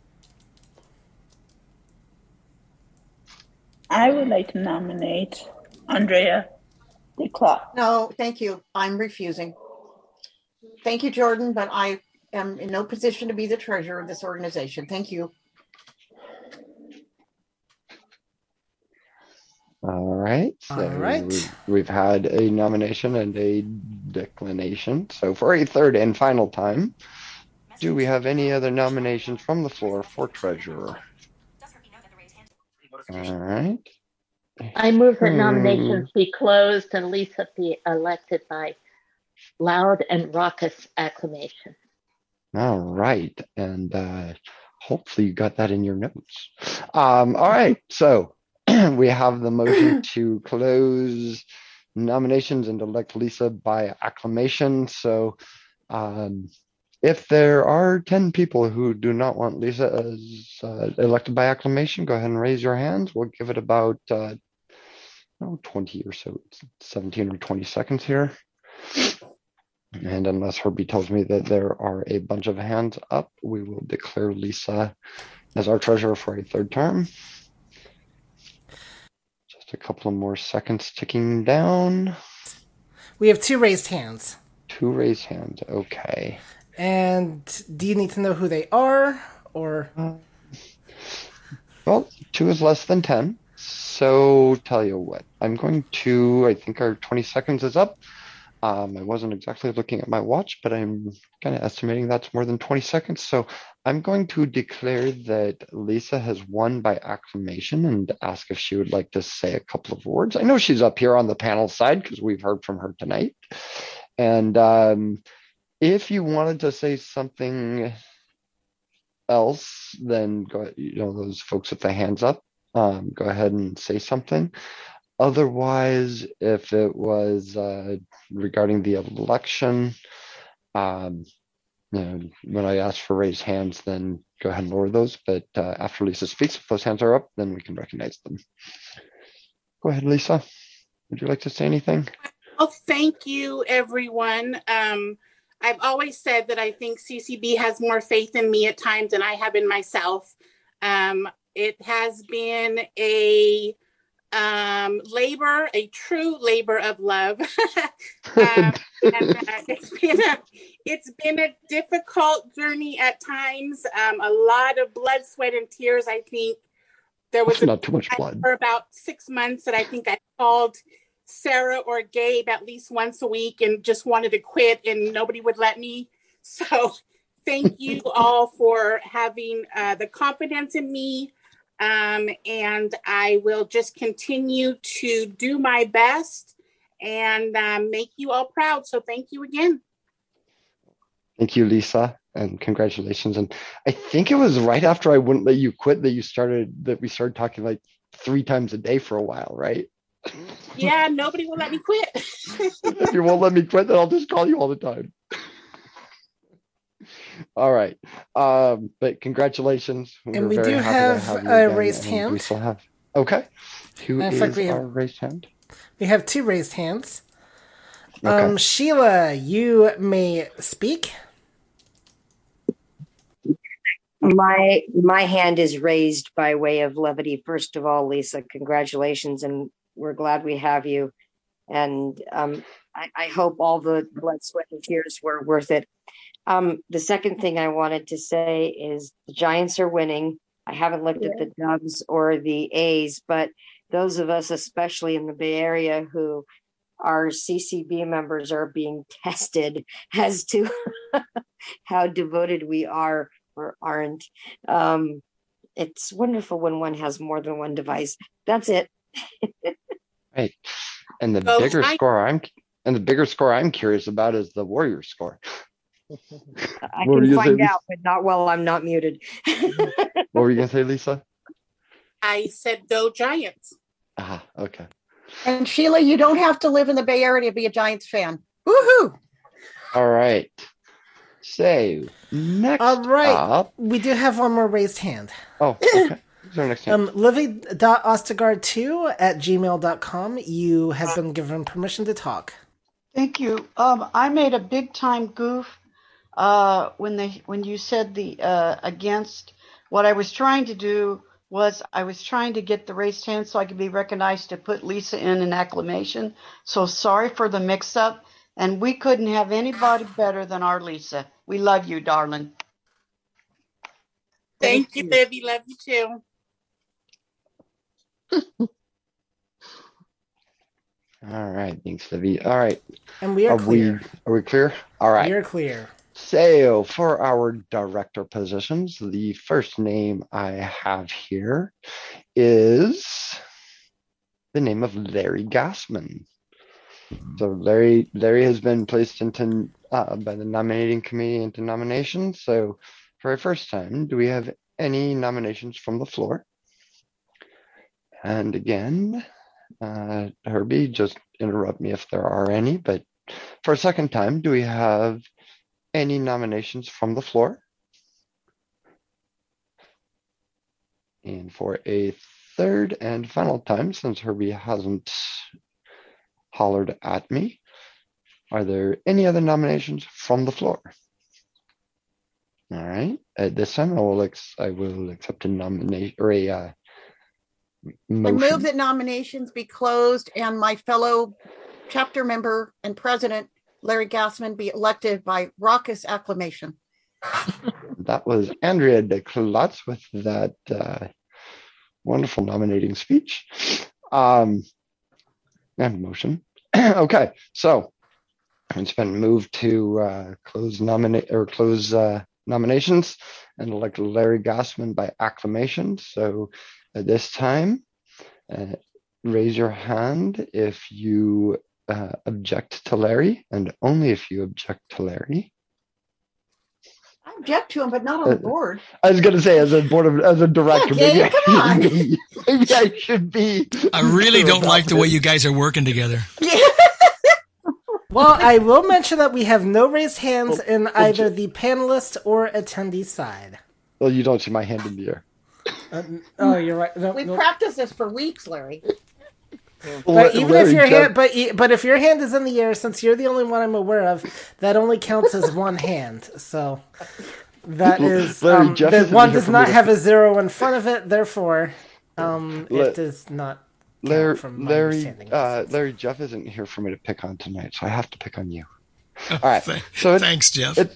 Speaker 16: I would like to nominate Andrea DeClaw.
Speaker 6: No, thank you. I'm refusing. Thank you, Jordan, but I am in no position to be the treasurer of this organization. Thank you.
Speaker 2: All right. So
Speaker 7: All right.
Speaker 2: We've, we've had a nomination and a declination. So for a third and final time, do we have any other nominations from the floor for treasurer? All right.
Speaker 9: I move that
Speaker 2: Hmm.
Speaker 9: nominations be closed and Lisa be elected by loud and raucous acclamation.
Speaker 2: All right. And uh, hopefully you got that in your notes. Um, all right. So we have the motion to close nominations and elect Lisa by acclamation. So um, if there are ten people who do not want Lisa as uh, elected by acclamation, go ahead and raise your hands. We'll give it about uh, oh, twenty or so, seventeen or twenty seconds here. And unless Herbie tells me that there are a bunch of hands up, we will declare Lisa as our treasurer for a third term. Just a couple of more seconds ticking down.
Speaker 7: We have two raised hands.
Speaker 2: Two raised hands, okay.
Speaker 7: And do you need to know who they are, or?
Speaker 2: Well, two is less than ten. So tell you what, I'm going to, I think our twenty seconds is up. Um, I wasn't exactly looking at my watch, but I'm kind of estimating that's more than twenty seconds. So I'm going to declare that Lisa has won by acclamation and ask if she would like to say a couple of words. I know she's up here on the panel side because we've heard from her tonight. And um, if you wanted to say something else, then go, you know, those folks with the hands up, um, go ahead and say something. Otherwise, if it was uh, regarding the election, um, you know, when I ask for raised hands, then go ahead and lower those. But uh, after Lisa speaks, if those hands are up, then we can recognize them. Go ahead, Lisa. Would you like to say anything?
Speaker 1: Oh, thank you, everyone. Um, I've always said that I think C C B has more faith in me at times than I have in myself. Um, it has been a um labor, a true labor of love. um, and, uh, it's been a it's been a difficult journey at times. Um, a lot of blood, sweat, and tears. I think there was
Speaker 2: not too much blood
Speaker 1: for about six months that I think I called Sarah or Gabe at least once a week and just wanted to quit, and nobody would let me. So thank you all for having uh, the confidence in me. Um, and I will just continue to do my best and um, make you all proud. So thank you again.
Speaker 2: Thank you, Lisa, and congratulations. And I think it was right after I wouldn't let you quit that you started, that we started talking like three times a day for a while, right?
Speaker 1: Yeah, nobody will let me quit.
Speaker 2: If you won't let me quit, then I'll just call you all the time. All right. Um, but congratulations. We're
Speaker 7: And we
Speaker 2: very
Speaker 7: do
Speaker 2: happy
Speaker 7: have
Speaker 2: to have you
Speaker 7: a
Speaker 2: again,
Speaker 7: raised
Speaker 2: and
Speaker 7: hand.
Speaker 2: We still have. Okay. Who
Speaker 7: In
Speaker 2: is
Speaker 7: fact, we have-
Speaker 2: our raised hand?
Speaker 7: We have two raised hands.
Speaker 2: Okay.
Speaker 7: Um, Sheila, you may speak.
Speaker 8: My my hand is raised by way of levity. First of all, Lisa, congratulations, and we're glad we have you. And um, I, I hope all the blood, sweat, and tears were worth it. Um, the second thing I wanted to say is the Giants are winning. I haven't looked at the Dubs or the A's, but those of us, especially in the Bay Area, who are C C B members, are being tested as to how devoted we are or aren't. Um, it's wonderful when one has more than one device. That's it.
Speaker 2: Right. And the
Speaker 1: Oh,
Speaker 2: bigger
Speaker 1: I-
Speaker 2: score I'm and the bigger score I'm curious about is the Warriors score.
Speaker 8: I
Speaker 2: What were
Speaker 8: can
Speaker 2: you gonna say,
Speaker 8: find
Speaker 2: Lisa?
Speaker 8: out, but not while I'm not muted.
Speaker 2: What were you gonna say, Lisa?
Speaker 1: I said go Giants.
Speaker 2: Ah, okay.
Speaker 6: And Sheila, you don't have to live in the Bay Area to be a Giants fan. Woohoo!
Speaker 2: All right. So next
Speaker 7: All right.
Speaker 2: up.
Speaker 7: We do have one more raised hand.
Speaker 2: Oh, okay. Who's our next hand?
Speaker 7: Um, Livy.ostegard two at gmail dot com. You have been given permission to talk.
Speaker 19: Thank you. Um, I made a big time goof uh, when they when you said the uh, against. What I was trying to do was I was trying to get the raised hand so I could be recognized to put Lisa in an acclamation. So sorry for the mix up. And we couldn't have anybody better than our Lisa. We love you, darling.
Speaker 1: Thank,
Speaker 19: Thank
Speaker 1: you,
Speaker 19: you.
Speaker 1: Libby. Love you too.
Speaker 2: All right, thanks, Livy. All right.
Speaker 7: And we are,
Speaker 2: are
Speaker 7: clear.
Speaker 2: We, are we clear? All right.
Speaker 7: We are clear.
Speaker 2: So for our director positions, the first name I have here is the name of Larry Gassman. So Larry, Larry has been placed into uh, by the nominating committee into nominations. So for our first time, do we have any nominations from the floor? And again, uh, Herbie, just interrupt me if there are any. But for a second time, do we have any nominations from the floor? And for a third and final time, since Herbie hasn't hollered at me, are there any other nominations from the floor? All right. At this time, I will ex I will accept a nomination or a uh,
Speaker 6: I
Speaker 2: motion.
Speaker 6: move that nominations be closed and my fellow chapter member and president, Larry Gassman, be elected by raucous acclamation.
Speaker 2: That was Andrea de Klotz with that uh, wonderful nominating speech um, and motion. Okay, so it's been moved to uh, close nominate or close uh, nominations and elect Larry Gassman by acclamation. So at this time, uh, raise your hand if you uh, object to Larry, and only if you object to Larry.
Speaker 6: I object to him, but not on the board.
Speaker 2: I was going to say, as a board of, as a director,
Speaker 6: Yeah,
Speaker 2: maybe,
Speaker 6: Gabe, come
Speaker 2: I
Speaker 6: on.
Speaker 2: should be, maybe I should be.
Speaker 3: I really
Speaker 2: clear
Speaker 3: don't
Speaker 2: about
Speaker 3: like the way
Speaker 2: this.
Speaker 3: you guys are working together.
Speaker 7: Well, I will mention that we have no raised hands in either the panelist or attendee side.
Speaker 2: Well, you don't see my hand in the air.
Speaker 7: Uh, oh, you're right. No,
Speaker 6: We
Speaker 7: no.
Speaker 6: practiced this for weeks, Larry.
Speaker 7: But even
Speaker 2: Larry
Speaker 7: if your
Speaker 2: Jeff-
Speaker 7: hand, but e- but if your hand is in the air, since you're the only one I'm aware of, that only counts as one hand. So that is
Speaker 2: Larry
Speaker 7: um,
Speaker 2: Jeff
Speaker 7: that
Speaker 2: isn't
Speaker 7: one
Speaker 2: here
Speaker 7: does
Speaker 2: for me
Speaker 7: not
Speaker 2: to-
Speaker 7: have a zero in front of it. Therefore, um,
Speaker 2: La-
Speaker 7: it does not.
Speaker 2: Larry,
Speaker 7: from my
Speaker 2: Larry,
Speaker 7: understanding.
Speaker 2: uh, Larry Jeff isn't here for me to pick on tonight, so I have to pick on you. All right. So it,
Speaker 3: Thanks, Jeff.
Speaker 2: it-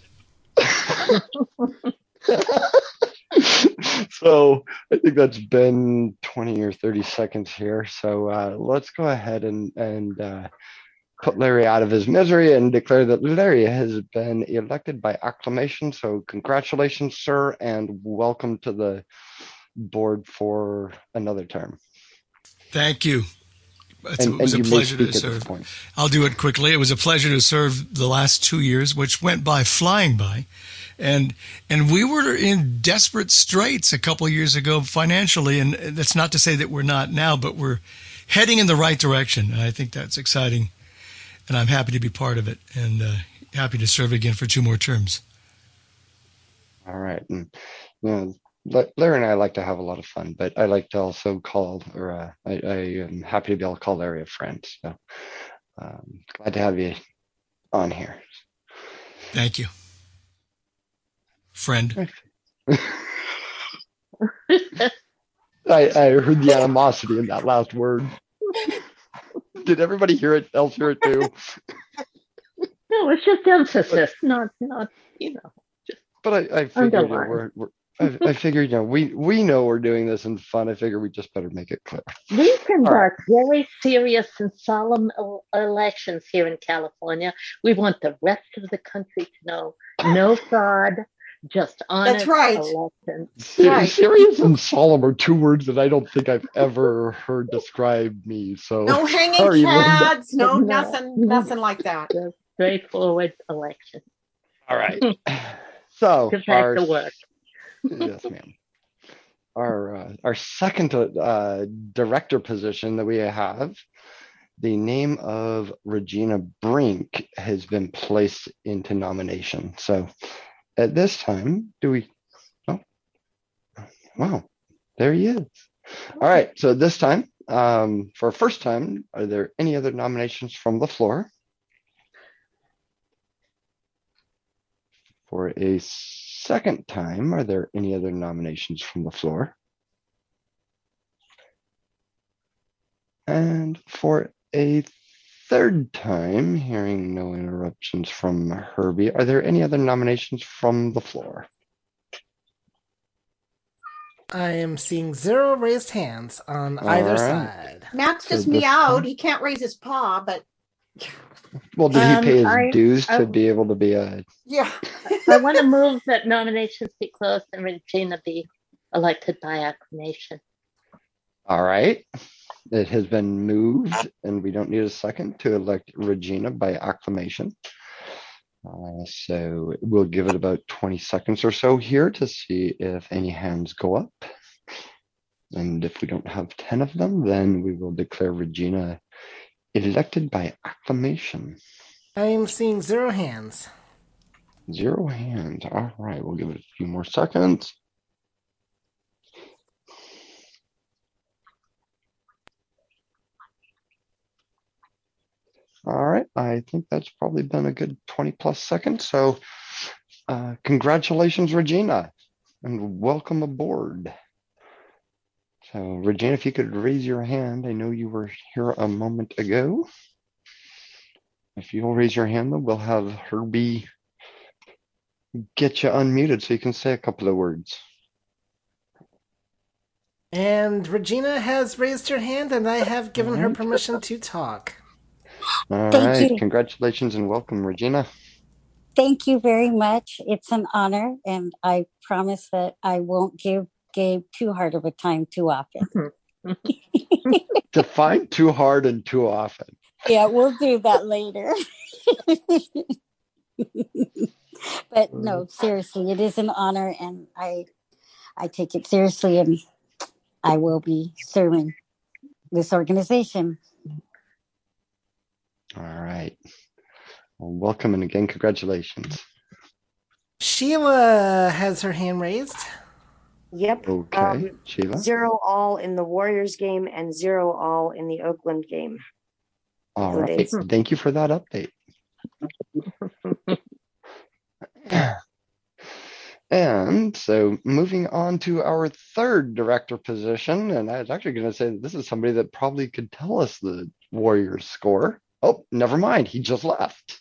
Speaker 2: so I think that's been twenty or thirty seconds here. So uh, let's go ahead and and uh, put Larry out of his misery and declare that Larry has been elected by acclamation. So congratulations, sir, and welcome to the board for another term.
Speaker 3: Thank you. It's,
Speaker 2: And-
Speaker 3: it was
Speaker 2: and
Speaker 3: a
Speaker 2: you may
Speaker 3: pleasure to
Speaker 2: speak at this
Speaker 3: serve.
Speaker 2: point.
Speaker 3: I'll do it quickly. It was a pleasure to serve the last two years, which went by flying by. And and we were in desperate straits a couple of years ago financially, and that's not to say that we're not now, but we're heading in the right direction, and I think that's exciting. And I'm happy to be part of it, and uh, happy to serve again for two more terms.
Speaker 2: All right. And, you know, La- Larry and I like to have a lot of fun, but I like to also call, or uh, I, I am happy to be able to call Larry a friend. So um, glad to have you on here.
Speaker 3: Thank you, friend.
Speaker 2: I, I heard the animosity in that last word. Did everybody hear it? Else hear it too?
Speaker 9: No, it's just emphasis, not not you know.
Speaker 2: But I, I figured, you know,
Speaker 9: Underline.
Speaker 2: we're, we're I, I figured, you know, we we know we're doing this in fun. I figure we just better make it clear.
Speaker 9: We conduct very serious and solemn el- elections here in California. We want the rest of the country to know no fraud, just honest
Speaker 6: right.
Speaker 9: elections.
Speaker 2: Ser- Serious and solemn are two words that I don't think I've ever heard describe me. So
Speaker 6: No hanging
Speaker 2: sorry, Linda.
Speaker 6: chads, no,
Speaker 9: No.
Speaker 6: nothing, nothing like that.
Speaker 9: Just straightforward election.
Speaker 2: All right. So
Speaker 9: Get back
Speaker 2: our,
Speaker 9: to work.
Speaker 2: yes, ma'am. Our uh, our second uh, director position that we have, the name of Regina Brink has been placed into nomination. So at this time, do we? Oh, wow, there he is. All right. So this time, um, for a first time, are there any other nominations from the floor? For a second time, are there any other nominations from the floor? And for a third time, hearing no interruptions from Herbie, are there any other nominations from the floor?
Speaker 7: I am seeing zero raised hands on
Speaker 2: All
Speaker 7: either
Speaker 2: right.
Speaker 7: side.
Speaker 6: Matt's
Speaker 2: So
Speaker 6: just
Speaker 2: this
Speaker 6: meowed.
Speaker 2: time-
Speaker 6: He can't raise his paw, but
Speaker 2: Well, did he
Speaker 9: Um,
Speaker 2: pay his
Speaker 9: I-
Speaker 2: dues
Speaker 9: I-
Speaker 2: to be able to be a?
Speaker 6: yeah.
Speaker 9: I want to move that nominations be closed and Regina be elected by acclamation.
Speaker 2: All right. it has been moved, and we don't need a second, to elect Regina by acclamation. Uh, so we'll give it about twenty seconds or so here to see if any hands go up. And if we don't have ten of them, then we will declare Regina elected by acclamation.
Speaker 7: I'm seeing zero hands.
Speaker 2: Zero hands. All right, we'll give it a few more seconds. All right, I think that's probably been a good twenty plus seconds. So uh, congratulations, Regina, and welcome aboard. So Regina, if you could raise your hand. I know you were here a moment ago. If you'll raise your hand, then we'll have Herbie get you unmuted so you can say a couple of words.
Speaker 7: And Regina has raised her hand, and I have given
Speaker 2: All
Speaker 7: her
Speaker 2: right.
Speaker 7: permission to talk.
Speaker 2: All
Speaker 11: Thank
Speaker 2: right,
Speaker 11: you.
Speaker 2: congratulations and welcome, Regina.
Speaker 11: Thank you very much. It's an honor, and I promise that I won't give Gabe too hard of a time too often.
Speaker 2: Define too hard and too often.
Speaker 11: Yeah, we'll do that later. But no, seriously, it is an honor, and I I take it seriously, and I will be serving this organization.
Speaker 2: All right. Well, welcome, and again, congratulations.
Speaker 7: Sheila has her hand raised.
Speaker 8: Yep.
Speaker 2: Okay,
Speaker 8: Um,
Speaker 2: Sheila.
Speaker 8: zero all in the Warriors game and zero all in the Oakland game.
Speaker 2: All
Speaker 8: Good
Speaker 2: right.
Speaker 8: days.
Speaker 2: Thank you for that update. And so moving on to our third director position, and I was actually going to say that this is somebody that probably could tell us the Warriors score. Oh, never mind. He just left.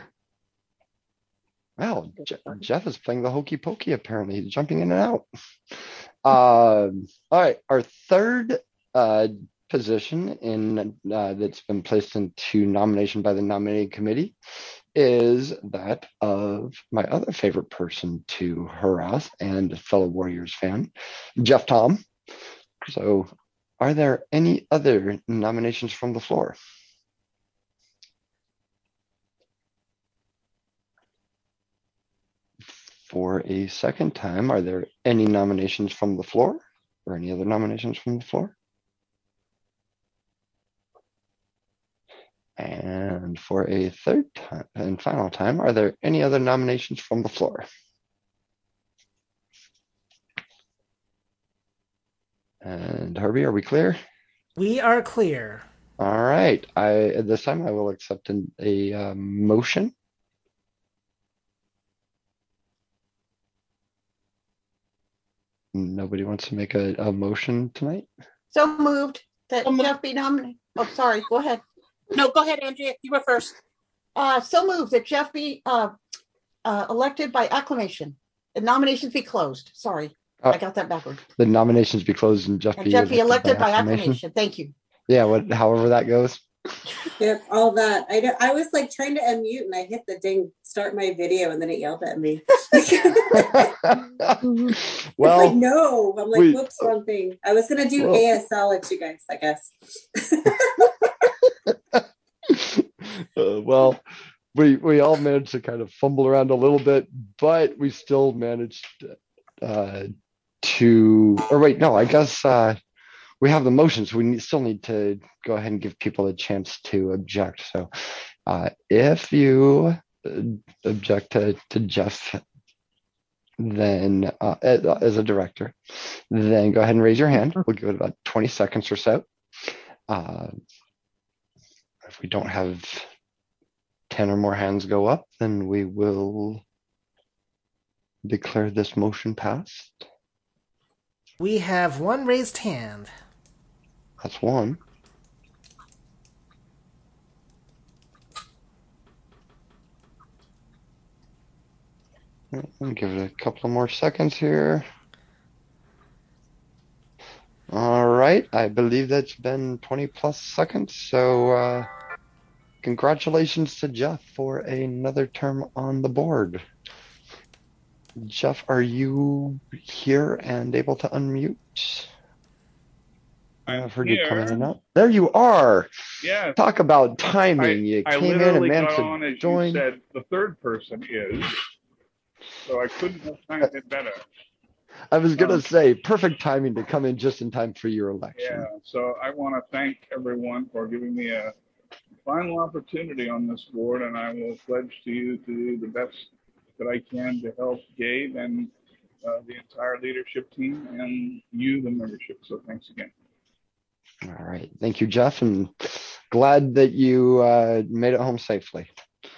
Speaker 2: Wow, Je- Jeff is playing the hokey pokey, apparently. He's jumping in and out. Um, all right, our third uh, position in uh, that's been placed into nomination by the nominating committee is that of my other favorite person to harass and fellow Warriors fan, Jeff Tom. So are there any other nominations from the floor? For a second time, are there any nominations from the floor or any other nominations from the floor? And for a third time and final time, are there any other nominations from the floor? And Herbie, are we clear?
Speaker 7: We are clear.
Speaker 2: All right. I at this time I will accept an, a uh, motion. Nobody wants to make a, a motion tonight?
Speaker 6: So moved that Jeff be nominated. Oh, sorry. Go ahead.
Speaker 1: No, go ahead, Andrea. You were first.
Speaker 6: Uh, so moved that Jeff be uh, uh, elected by acclamation. The nominations be closed. Sorry,
Speaker 2: Oh.
Speaker 6: I got that backward.
Speaker 2: The nominations be closed and Jeff
Speaker 6: And
Speaker 2: be
Speaker 6: Jeff be
Speaker 2: elected
Speaker 6: elected by acclamation. Thank you.
Speaker 2: Yeah, what, however that goes.
Speaker 5: Yep, all that. I know, I was like trying to unmute and I hit the ding start my video and then it yelled at me.
Speaker 2: Well,
Speaker 5: it's like no. I'm like,
Speaker 2: we-
Speaker 5: whoops, wrong thing. I was gonna do
Speaker 2: Well-
Speaker 5: A S L at you guys, I guess.
Speaker 2: Uh, well, we we all managed to kind of fumble around a little bit, but we still managed uh, to. Or wait, no, I guess uh, we have the motion, so we need, still need to go ahead and give people a chance to object. So, uh, if you uh, object to to Jeff, then uh, as, as a director, then go ahead and raise your hand. We'll give it about twenty seconds or so. Uh, if we don't have ten or more hands go up, then we will declare this motion passed.
Speaker 7: We have one raised hand.
Speaker 2: That's one. I'll give it a couple of more seconds here. All right, I believe that's been twenty plus seconds. So uh, congratulations to Jeff for another term on the board. Jeff, are you here and able to unmute? I've heard you
Speaker 20: here.
Speaker 2: come in and out. There you are.
Speaker 20: Yeah.
Speaker 2: Talk about
Speaker 20: I,
Speaker 2: timing. You
Speaker 20: I
Speaker 2: came in and
Speaker 20: literally
Speaker 2: meant
Speaker 20: got
Speaker 2: to
Speaker 20: on as
Speaker 2: join.
Speaker 20: you said the third person is, so I couldn't have timed it better.
Speaker 2: I was going to
Speaker 20: Um,
Speaker 2: say, perfect timing to come in just in time for your election.
Speaker 20: Yeah, so I want to thank everyone for giving me a final opportunity on this board, and I will pledge to you to do the best that I can to help Gabe and uh, the entire leadership team and you, the membership. So thanks again.
Speaker 2: All right. Thank you, Jeff, and glad that you uh, made it home safely.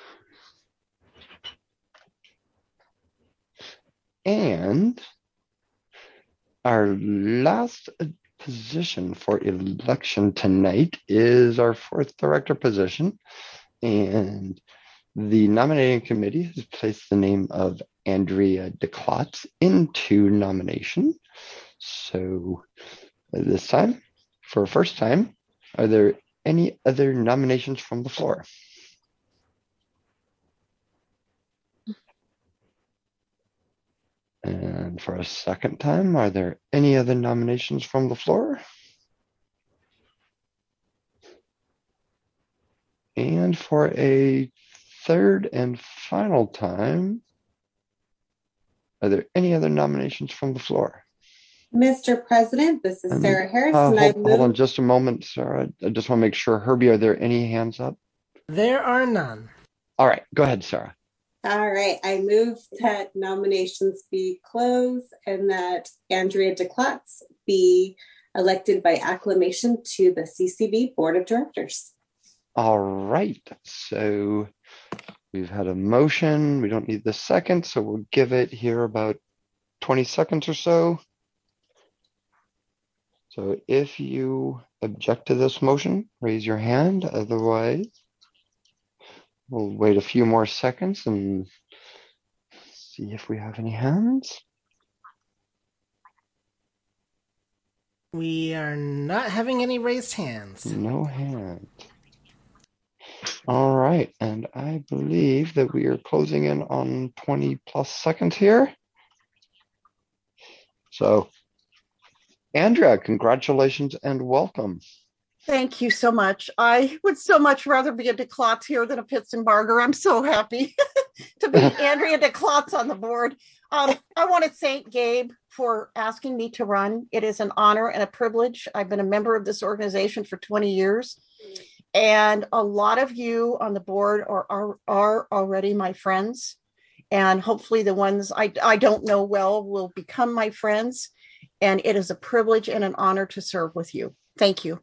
Speaker 2: And our last position for election tonight is our fourth director position. And the nominating committee has placed the name of Andrea DeClotz into nomination. So this time, for a first time, are there any other nominations from the floor? And for a second time, are there any other nominations from the floor? And for a third and final time, are there any other nominations from the floor?
Speaker 5: Mister President, this is
Speaker 2: And,
Speaker 5: Sarah Harris,
Speaker 2: uh,
Speaker 5: and I
Speaker 2: hold, hold on
Speaker 5: move.
Speaker 2: just a moment, Sarah. I just want to make sure. Herbie, are there any hands up?
Speaker 7: There are none.
Speaker 2: All right, go ahead, Sarah.
Speaker 5: All right, I move that nominations be closed and that Andrea DeClotz be elected by acclamation to the C C B Board of Directors.
Speaker 2: All right, so we've had a motion. We don't need the second, so we'll give it here about twenty seconds or so. So if you object to this motion, raise your hand. Otherwise, we'll wait a few more seconds and see if we have any hands.
Speaker 7: We are not having any raised hands.
Speaker 2: No hands. All right, and I believe that we are closing in on twenty plus seconds here. So, Andrea, congratulations and welcome.
Speaker 6: Thank you so much. I would so much rather be a DeClotz here than a Pitzenbarger. I'm so happy to be Andrea DeClotz on the board. Um, I want to thank Gabe for asking me to run. It is an honor and a privilege. I've been a member of this organization for twenty years. And a lot of you on the board are, are, are already my friends. And hopefully the ones I, I don't know well will become my friends. And it is a privilege and an honor to serve with you. Thank you.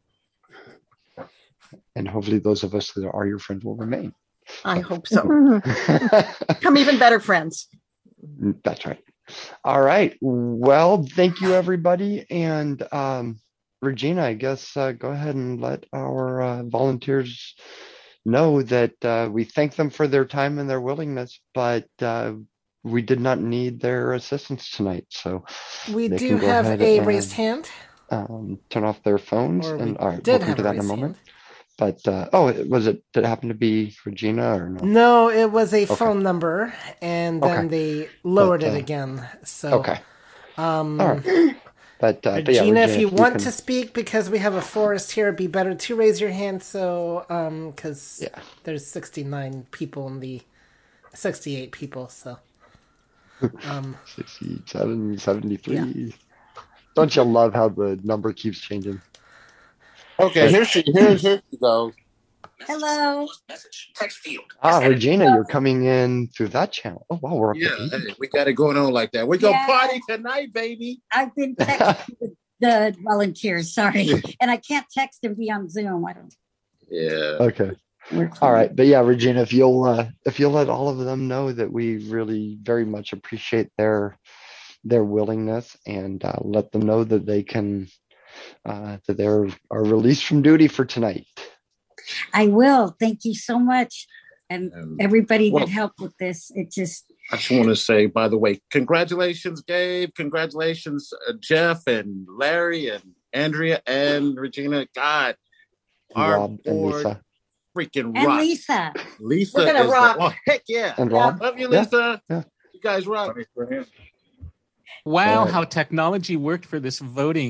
Speaker 2: And hopefully those of us that are your friends will remain.
Speaker 6: I hope so. Become even better friends.
Speaker 2: That's right. All right. Well, thank you, everybody. And um, Regina, I guess uh, go ahead and let our uh, volunteers know that uh, we thank them for their time and their willingness, but uh, we did not need their assistance tonight. So
Speaker 7: We
Speaker 2: they
Speaker 7: do
Speaker 2: can go
Speaker 7: have
Speaker 2: ahead
Speaker 7: a
Speaker 2: and,
Speaker 7: raised hand.
Speaker 2: Um, turn off their phones.
Speaker 7: Or we
Speaker 2: and all right,
Speaker 7: did
Speaker 2: we'll come
Speaker 7: have
Speaker 2: to
Speaker 7: a
Speaker 2: that in a
Speaker 7: raised
Speaker 2: moment.
Speaker 7: hand.
Speaker 2: But uh, oh, it- was it? Did it happen to be Regina or no?
Speaker 7: No, it was a
Speaker 2: Okay.
Speaker 7: phone number, and then
Speaker 2: Okay.
Speaker 7: they lowered
Speaker 2: But,
Speaker 7: it
Speaker 2: uh,
Speaker 7: again. So,
Speaker 2: Okay.
Speaker 7: um,
Speaker 2: All right. But, uh, but yeah,
Speaker 7: Regina,
Speaker 2: Regina,
Speaker 7: if you
Speaker 2: if
Speaker 7: want
Speaker 2: can-
Speaker 7: to speak, because we have a forest here, it'd be better to raise your hand. So, um, because there's sixty-nine people in the sixty-eight people. So, um,
Speaker 2: sixty-seven, seventy-three. Don't you love how the number keeps changing?
Speaker 21: Okay,
Speaker 2: But-
Speaker 21: here she here, here she goes.
Speaker 22: Hello.
Speaker 2: Ah, Regina, you're coming in through that channel. Oh, wow, we're up
Speaker 21: Yeah,
Speaker 2: to eight.
Speaker 21: hey, we got it going on like that. We're gonna
Speaker 22: Yeah.
Speaker 21: party tonight, baby.
Speaker 22: I've been texting the, the volunteers, sorry. And I can't text and be on Zoom. I don't.
Speaker 21: Yeah.
Speaker 2: Okay. All right, but yeah, Regina, if you'll uh, if you'll let all of them know that we really very much appreciate their their willingness, and uh, let them know that they can uh, that they're are released from duty for tonight.
Speaker 22: I will. Thank you so much. And everybody
Speaker 21: well-
Speaker 22: that helped with this. It just,
Speaker 21: I just want to say, by the way, congratulations, Gabe. Congratulations, uh, Jeff and Larry and Andrea and Regina. God, our
Speaker 2: Rob and
Speaker 21: board
Speaker 2: Lisa.
Speaker 21: freaking
Speaker 22: and
Speaker 21: rocks.
Speaker 22: Lisa.
Speaker 21: Lisa
Speaker 6: We're gonna
Speaker 21: is
Speaker 6: rock.
Speaker 21: The, oh, heck yeah.
Speaker 2: And Rob.
Speaker 21: Love you,
Speaker 2: Yeah.
Speaker 21: Lisa.
Speaker 2: Yeah.
Speaker 21: You guys rock.
Speaker 10: Wow,
Speaker 2: Right.
Speaker 10: how technology worked for this voting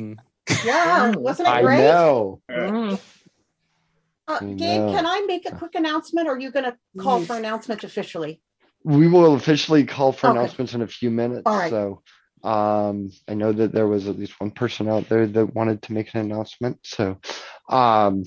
Speaker 6: Yeah, wasn't it
Speaker 2: I
Speaker 6: great?
Speaker 2: know.
Speaker 6: Uh,
Speaker 2: I
Speaker 6: Gabe,
Speaker 2: know.
Speaker 6: can I make a quick announcement, or are you going to call for announcement officially?
Speaker 2: We will officially call for
Speaker 6: Okay.
Speaker 2: announcements in a few minutes.
Speaker 6: All right.
Speaker 2: So um, I know that there was at least one person out there that wanted to make an announcement. So, um,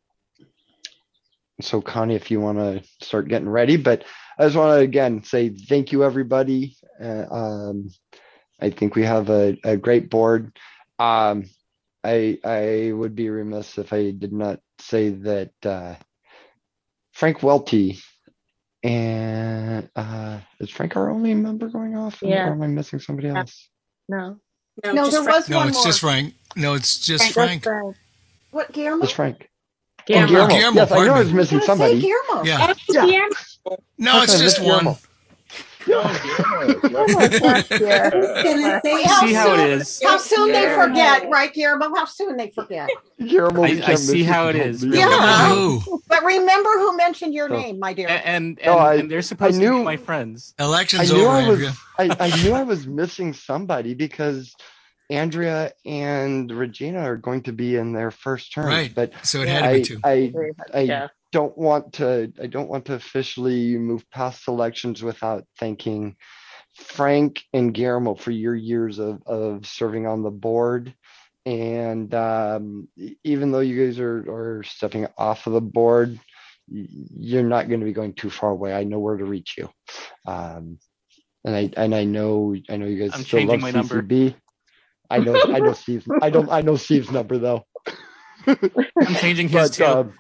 Speaker 2: so Connie, if you want to start getting ready, but I just want to again say thank you, everybody. Uh, um, I think we have a, a great board. Um, I I would be remiss if I did not say that uh, Frank Welty. And uh, is Frank our only member going off?
Speaker 9: Yeah.
Speaker 2: Or am I missing somebody else?
Speaker 9: No.
Speaker 1: No,
Speaker 6: No,
Speaker 1: just
Speaker 6: there
Speaker 1: Frank.
Speaker 6: was
Speaker 3: No,
Speaker 6: one
Speaker 3: it's
Speaker 6: more.
Speaker 3: just Frank. No, it's just
Speaker 1: Frank.
Speaker 3: Frank.
Speaker 9: Frank.
Speaker 6: What, Guillermo?
Speaker 2: It's Frank.
Speaker 9: Guillermo.
Speaker 2: Oh, Guillermo.
Speaker 3: Guillermo,
Speaker 2: Yes, I knew I
Speaker 3: pardon
Speaker 2: was
Speaker 3: me.
Speaker 2: missing
Speaker 6: I was
Speaker 2: somebody.
Speaker 6: say Guillermo.
Speaker 3: Yeah.
Speaker 2: Yeah.
Speaker 1: Guillermo.
Speaker 3: No,
Speaker 2: How
Speaker 3: it's
Speaker 2: can I miss
Speaker 3: just one.
Speaker 2: Guillermo?
Speaker 20: No, Guillermo is left.
Speaker 9: Guillermo's last
Speaker 5: I
Speaker 9: year.
Speaker 5: was gonna say,
Speaker 6: How
Speaker 4: See how it
Speaker 6: soon,
Speaker 4: is.
Speaker 6: how soon they
Speaker 5: Guillermo.
Speaker 6: forget, right, Guillermo? How soon they forget.
Speaker 2: Guillermo, we
Speaker 4: I, I
Speaker 2: can't
Speaker 4: see
Speaker 2: miss you
Speaker 4: how
Speaker 2: if
Speaker 4: it
Speaker 2: you don't
Speaker 4: is.
Speaker 2: leave.
Speaker 4: Really.
Speaker 6: Yeah.
Speaker 3: Who?
Speaker 6: But remember who mentioned your
Speaker 2: So-
Speaker 6: name, my dear.
Speaker 4: A- And and,
Speaker 2: No, I-
Speaker 4: and they're
Speaker 2: I
Speaker 4: supposed to
Speaker 2: knew-
Speaker 4: be my friends.
Speaker 2: I
Speaker 3: Election's
Speaker 2: knew
Speaker 3: over,
Speaker 2: I was
Speaker 3: Andrea.
Speaker 2: I, I knew I was missing somebody because Andrea and Regina are going to be in their first terms.
Speaker 3: Right.
Speaker 2: But
Speaker 3: So it had to be
Speaker 2: I
Speaker 3: two.
Speaker 2: I I
Speaker 9: Yeah.
Speaker 2: don't want to I don't want to officially move past elections without thanking Frank and Guillermo for your years of, of serving on the board. And um, e- even though you guys are, are stepping off of the board, y- you're not going to be going too far away. I know where to reach you. Um, and I and I know I know you guys
Speaker 4: I'm
Speaker 2: still
Speaker 4: changing
Speaker 2: love
Speaker 4: my
Speaker 2: C C
Speaker 4: number.
Speaker 2: B. I know I know Steve's I don't I know Steve's number though.
Speaker 4: I'm changing his
Speaker 2: But
Speaker 4: too.
Speaker 2: um,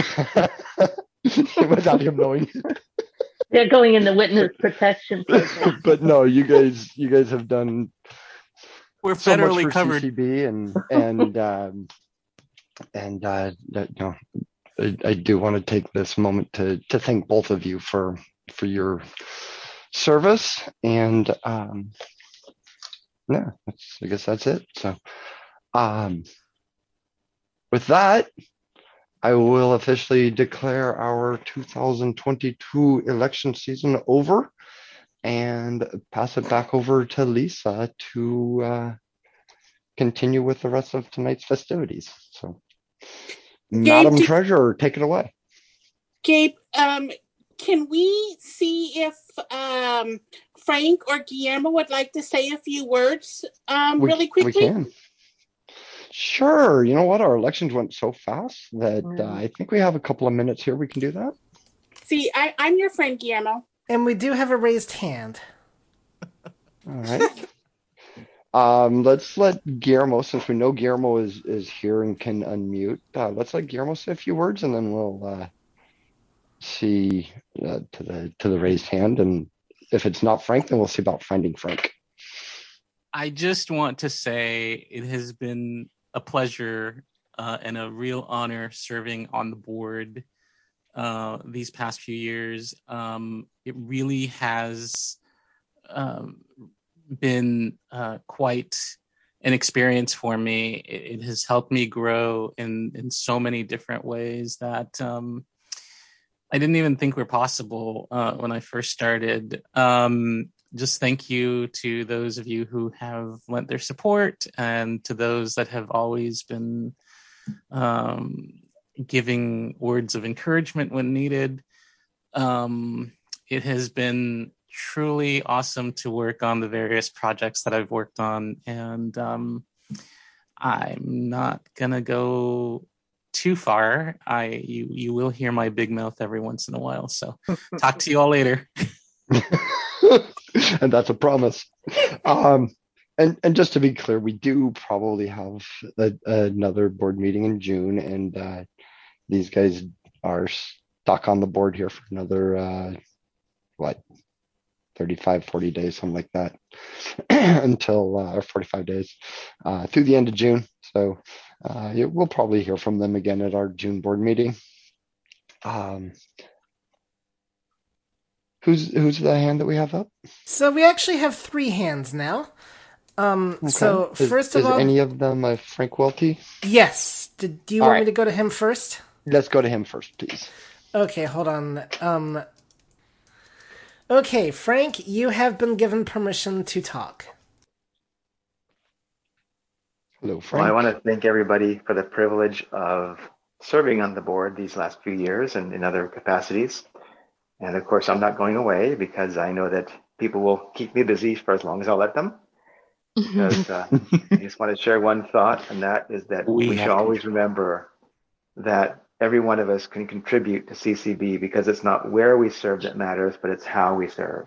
Speaker 2: without him knowing.
Speaker 9: They're going in the witness protection program.
Speaker 2: But no, you guys you guys have done
Speaker 4: We're
Speaker 2: so much
Speaker 4: federally
Speaker 2: for
Speaker 4: covered.
Speaker 2: C C B and and um, and uh, that, you know, I, I do want to take this moment to to thank both of you for for your service and um, yeah, that's, I guess that's it. So um, with that, I will officially declare our two thousand twenty-two election season over and pass it back over to Lisa to uh, continue with the rest of tonight's festivities. So, Madam
Speaker 1: do-
Speaker 2: Treasurer, take it away.
Speaker 1: Gabe, um, can we see if um, Frank or Guillermo would like to say a few words um,
Speaker 2: We,
Speaker 1: really quickly?
Speaker 2: we can. Sure. You know what? Our elections went so fast that uh, I think we have a couple of minutes here. We can do that.
Speaker 1: See, I, I'm your friend, Guillermo.
Speaker 7: And we do have a raised hand.
Speaker 2: All right. Um, let's let Guillermo, since we know Guillermo is, is here and can unmute, uh, let's let Guillermo say a few words and then we'll uh, see uh, to the to the raised hand. And if it's not Frank, then we'll see about finding Frank.
Speaker 4: I just want to say it has been a pleasure uh, and a real honor serving on the board uh, these past few years. Um, it really has um, been uh, quite an experience for me. It, it has helped me grow in, in so many different ways that um, I didn't even think were possible uh, when I first started. Um, just thank you to those of you who have lent their support and to those that have always been um, giving words of encouragement when needed. Um, it has been truly awesome to work on the various projects that I've worked on. And um, I'm not going to go too far. I you you will hear my big mouth every once in a while. So talk to you all later.
Speaker 2: And that's a promise. Um, and, and just to be clear, we do probably have a, another board meeting in June, and uh, these guys are stuck on the board here for another, uh, what, thirty-five, forty days, something like that, until, uh, or forty-five days, uh, through the end of June. So uh, you, we'll probably hear from them again at our June board meeting. Um, Who's who's the hand that we have up?
Speaker 7: So we actually have three hands now. Um,
Speaker 2: Okay.
Speaker 7: So
Speaker 2: is,
Speaker 7: first of
Speaker 2: is
Speaker 7: all,
Speaker 2: any of them uh, Frank Welty?
Speaker 7: yes. Do, do you
Speaker 2: All
Speaker 7: want me
Speaker 2: right.
Speaker 7: to go to him first?
Speaker 2: Let's go to him first, please.
Speaker 7: Okay, hold on. Um, okay, Frank, you have been given permission to talk.
Speaker 2: Hello,
Speaker 12: Well, I
Speaker 2: Frank.
Speaker 12: want to thank everybody for the privilege of serving on the board these last few years and in other capacities. And of course, I'm not going away because I know that people will keep me busy for as long as I'll let them. Because uh, I just want to share one thought, and that is that
Speaker 18: We
Speaker 12: we
Speaker 18: have
Speaker 12: should always remember that every one of us can contribute to C C B because it's not where we serve that matters, but it's how we serve.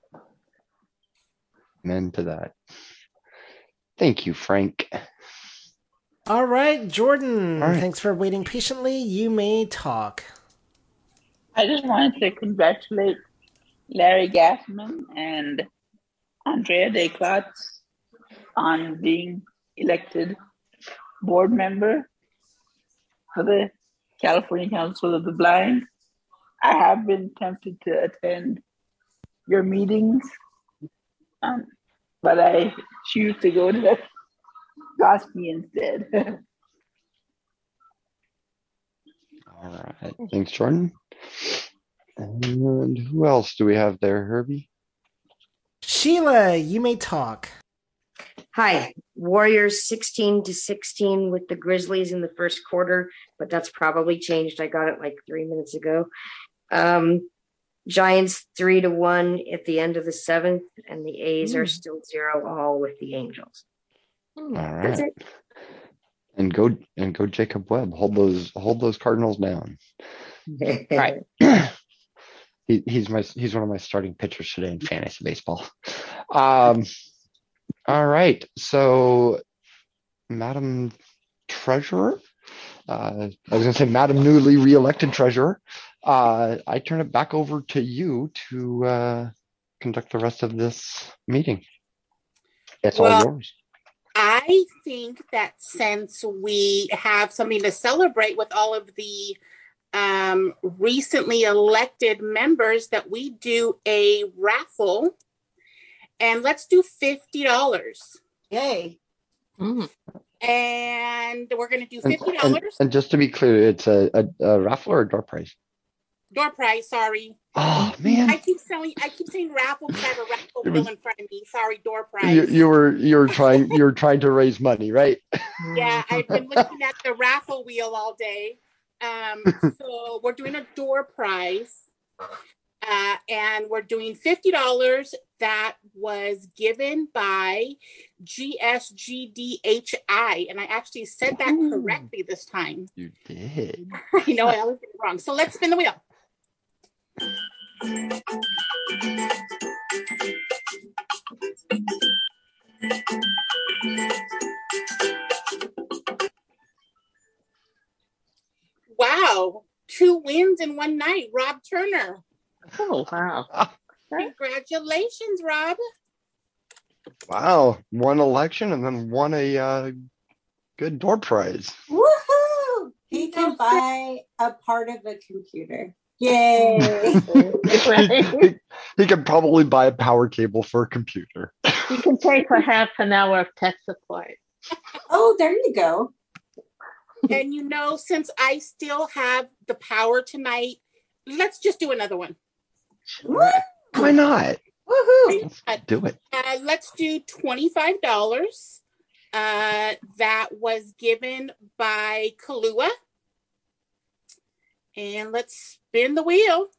Speaker 2: Amen to that. Thank you, Frank.
Speaker 7: All right, Jordan.
Speaker 2: All right.
Speaker 7: Thanks for waiting patiently. You may talk.
Speaker 16: I just wanted to congratulate Larry Gassman and Andrea Desclots on being elected board member for the California Council of the Blind. I have been tempted to attend your meetings, um, but I choose to go to the Gosby instead.
Speaker 2: All right. Thanks, Jordan. And who else do we have there, Herbie?
Speaker 7: Sheila, you may talk.
Speaker 8: Hi, Warriors sixteen to sixteen with the Grizzlies in the first quarter, but that's probably changed. I got it like three minutes ago. Um, Giants three to one at the end of the seventh, and the A's
Speaker 2: Mm.
Speaker 8: are still zero all with the Angels.
Speaker 2: All
Speaker 8: That's
Speaker 2: right.
Speaker 8: it.
Speaker 2: And go and go Jacob Webb. Hold those hold those Cardinals down.
Speaker 8: Right.
Speaker 2: He, he's my he's one of my starting pitchers today in fantasy baseball. Um, all right, so Madam Treasurer, uh, I was going to say Madam newly reelected Treasurer. Uh, I turn it back over to you to uh, conduct the rest of this meeting. It's
Speaker 1: Well,
Speaker 2: all yours.
Speaker 1: I think that since we have something to celebrate with all of the um, recently elected members, that we do a raffle, and let's do fifty dollars.
Speaker 6: Yay.
Speaker 1: And we're going to do
Speaker 2: And,
Speaker 1: fifty
Speaker 2: and,
Speaker 1: dollars
Speaker 2: and just to be clear, it's a, a, a raffle or a door prize.
Speaker 1: door prize. Sorry.
Speaker 2: Oh man,
Speaker 1: I keep selling. I keep saying raffle because I have a raffle
Speaker 2: It
Speaker 1: bill
Speaker 2: was-
Speaker 1: in front of me. Sorry, door
Speaker 2: you,
Speaker 1: prize.
Speaker 2: you were you were trying you were trying to raise money, right?
Speaker 1: Yeah, I've been looking at the raffle wheel all day. Um, so we're doing a door prize, uh, and we're doing fifty dollars that was given by G S G D H I, and I actually said that correctly this time.
Speaker 2: You did.
Speaker 1: I know I always get it wrong. So let's spin the wheel. Wow, two wins in one night. Rob Turner.
Speaker 9: Oh, wow.
Speaker 1: Congratulations, Rob.
Speaker 2: Wow, one election and then won a uh, good door prize.
Speaker 5: Woohoo! He can buy a part of a computer. Yay!
Speaker 2: he, he could probably buy a power cable for a computer.
Speaker 9: You can pay for half an hour of tech support.
Speaker 5: Oh, there you go.
Speaker 1: And you know, since I still have the power tonight, let's just do another one.
Speaker 2: Why not?
Speaker 5: Woohoo!
Speaker 1: Uh,
Speaker 2: Do it.
Speaker 1: uh, let's do twenty-five dollars. Uh, that was given by Kahlua. And let's spin the wheel.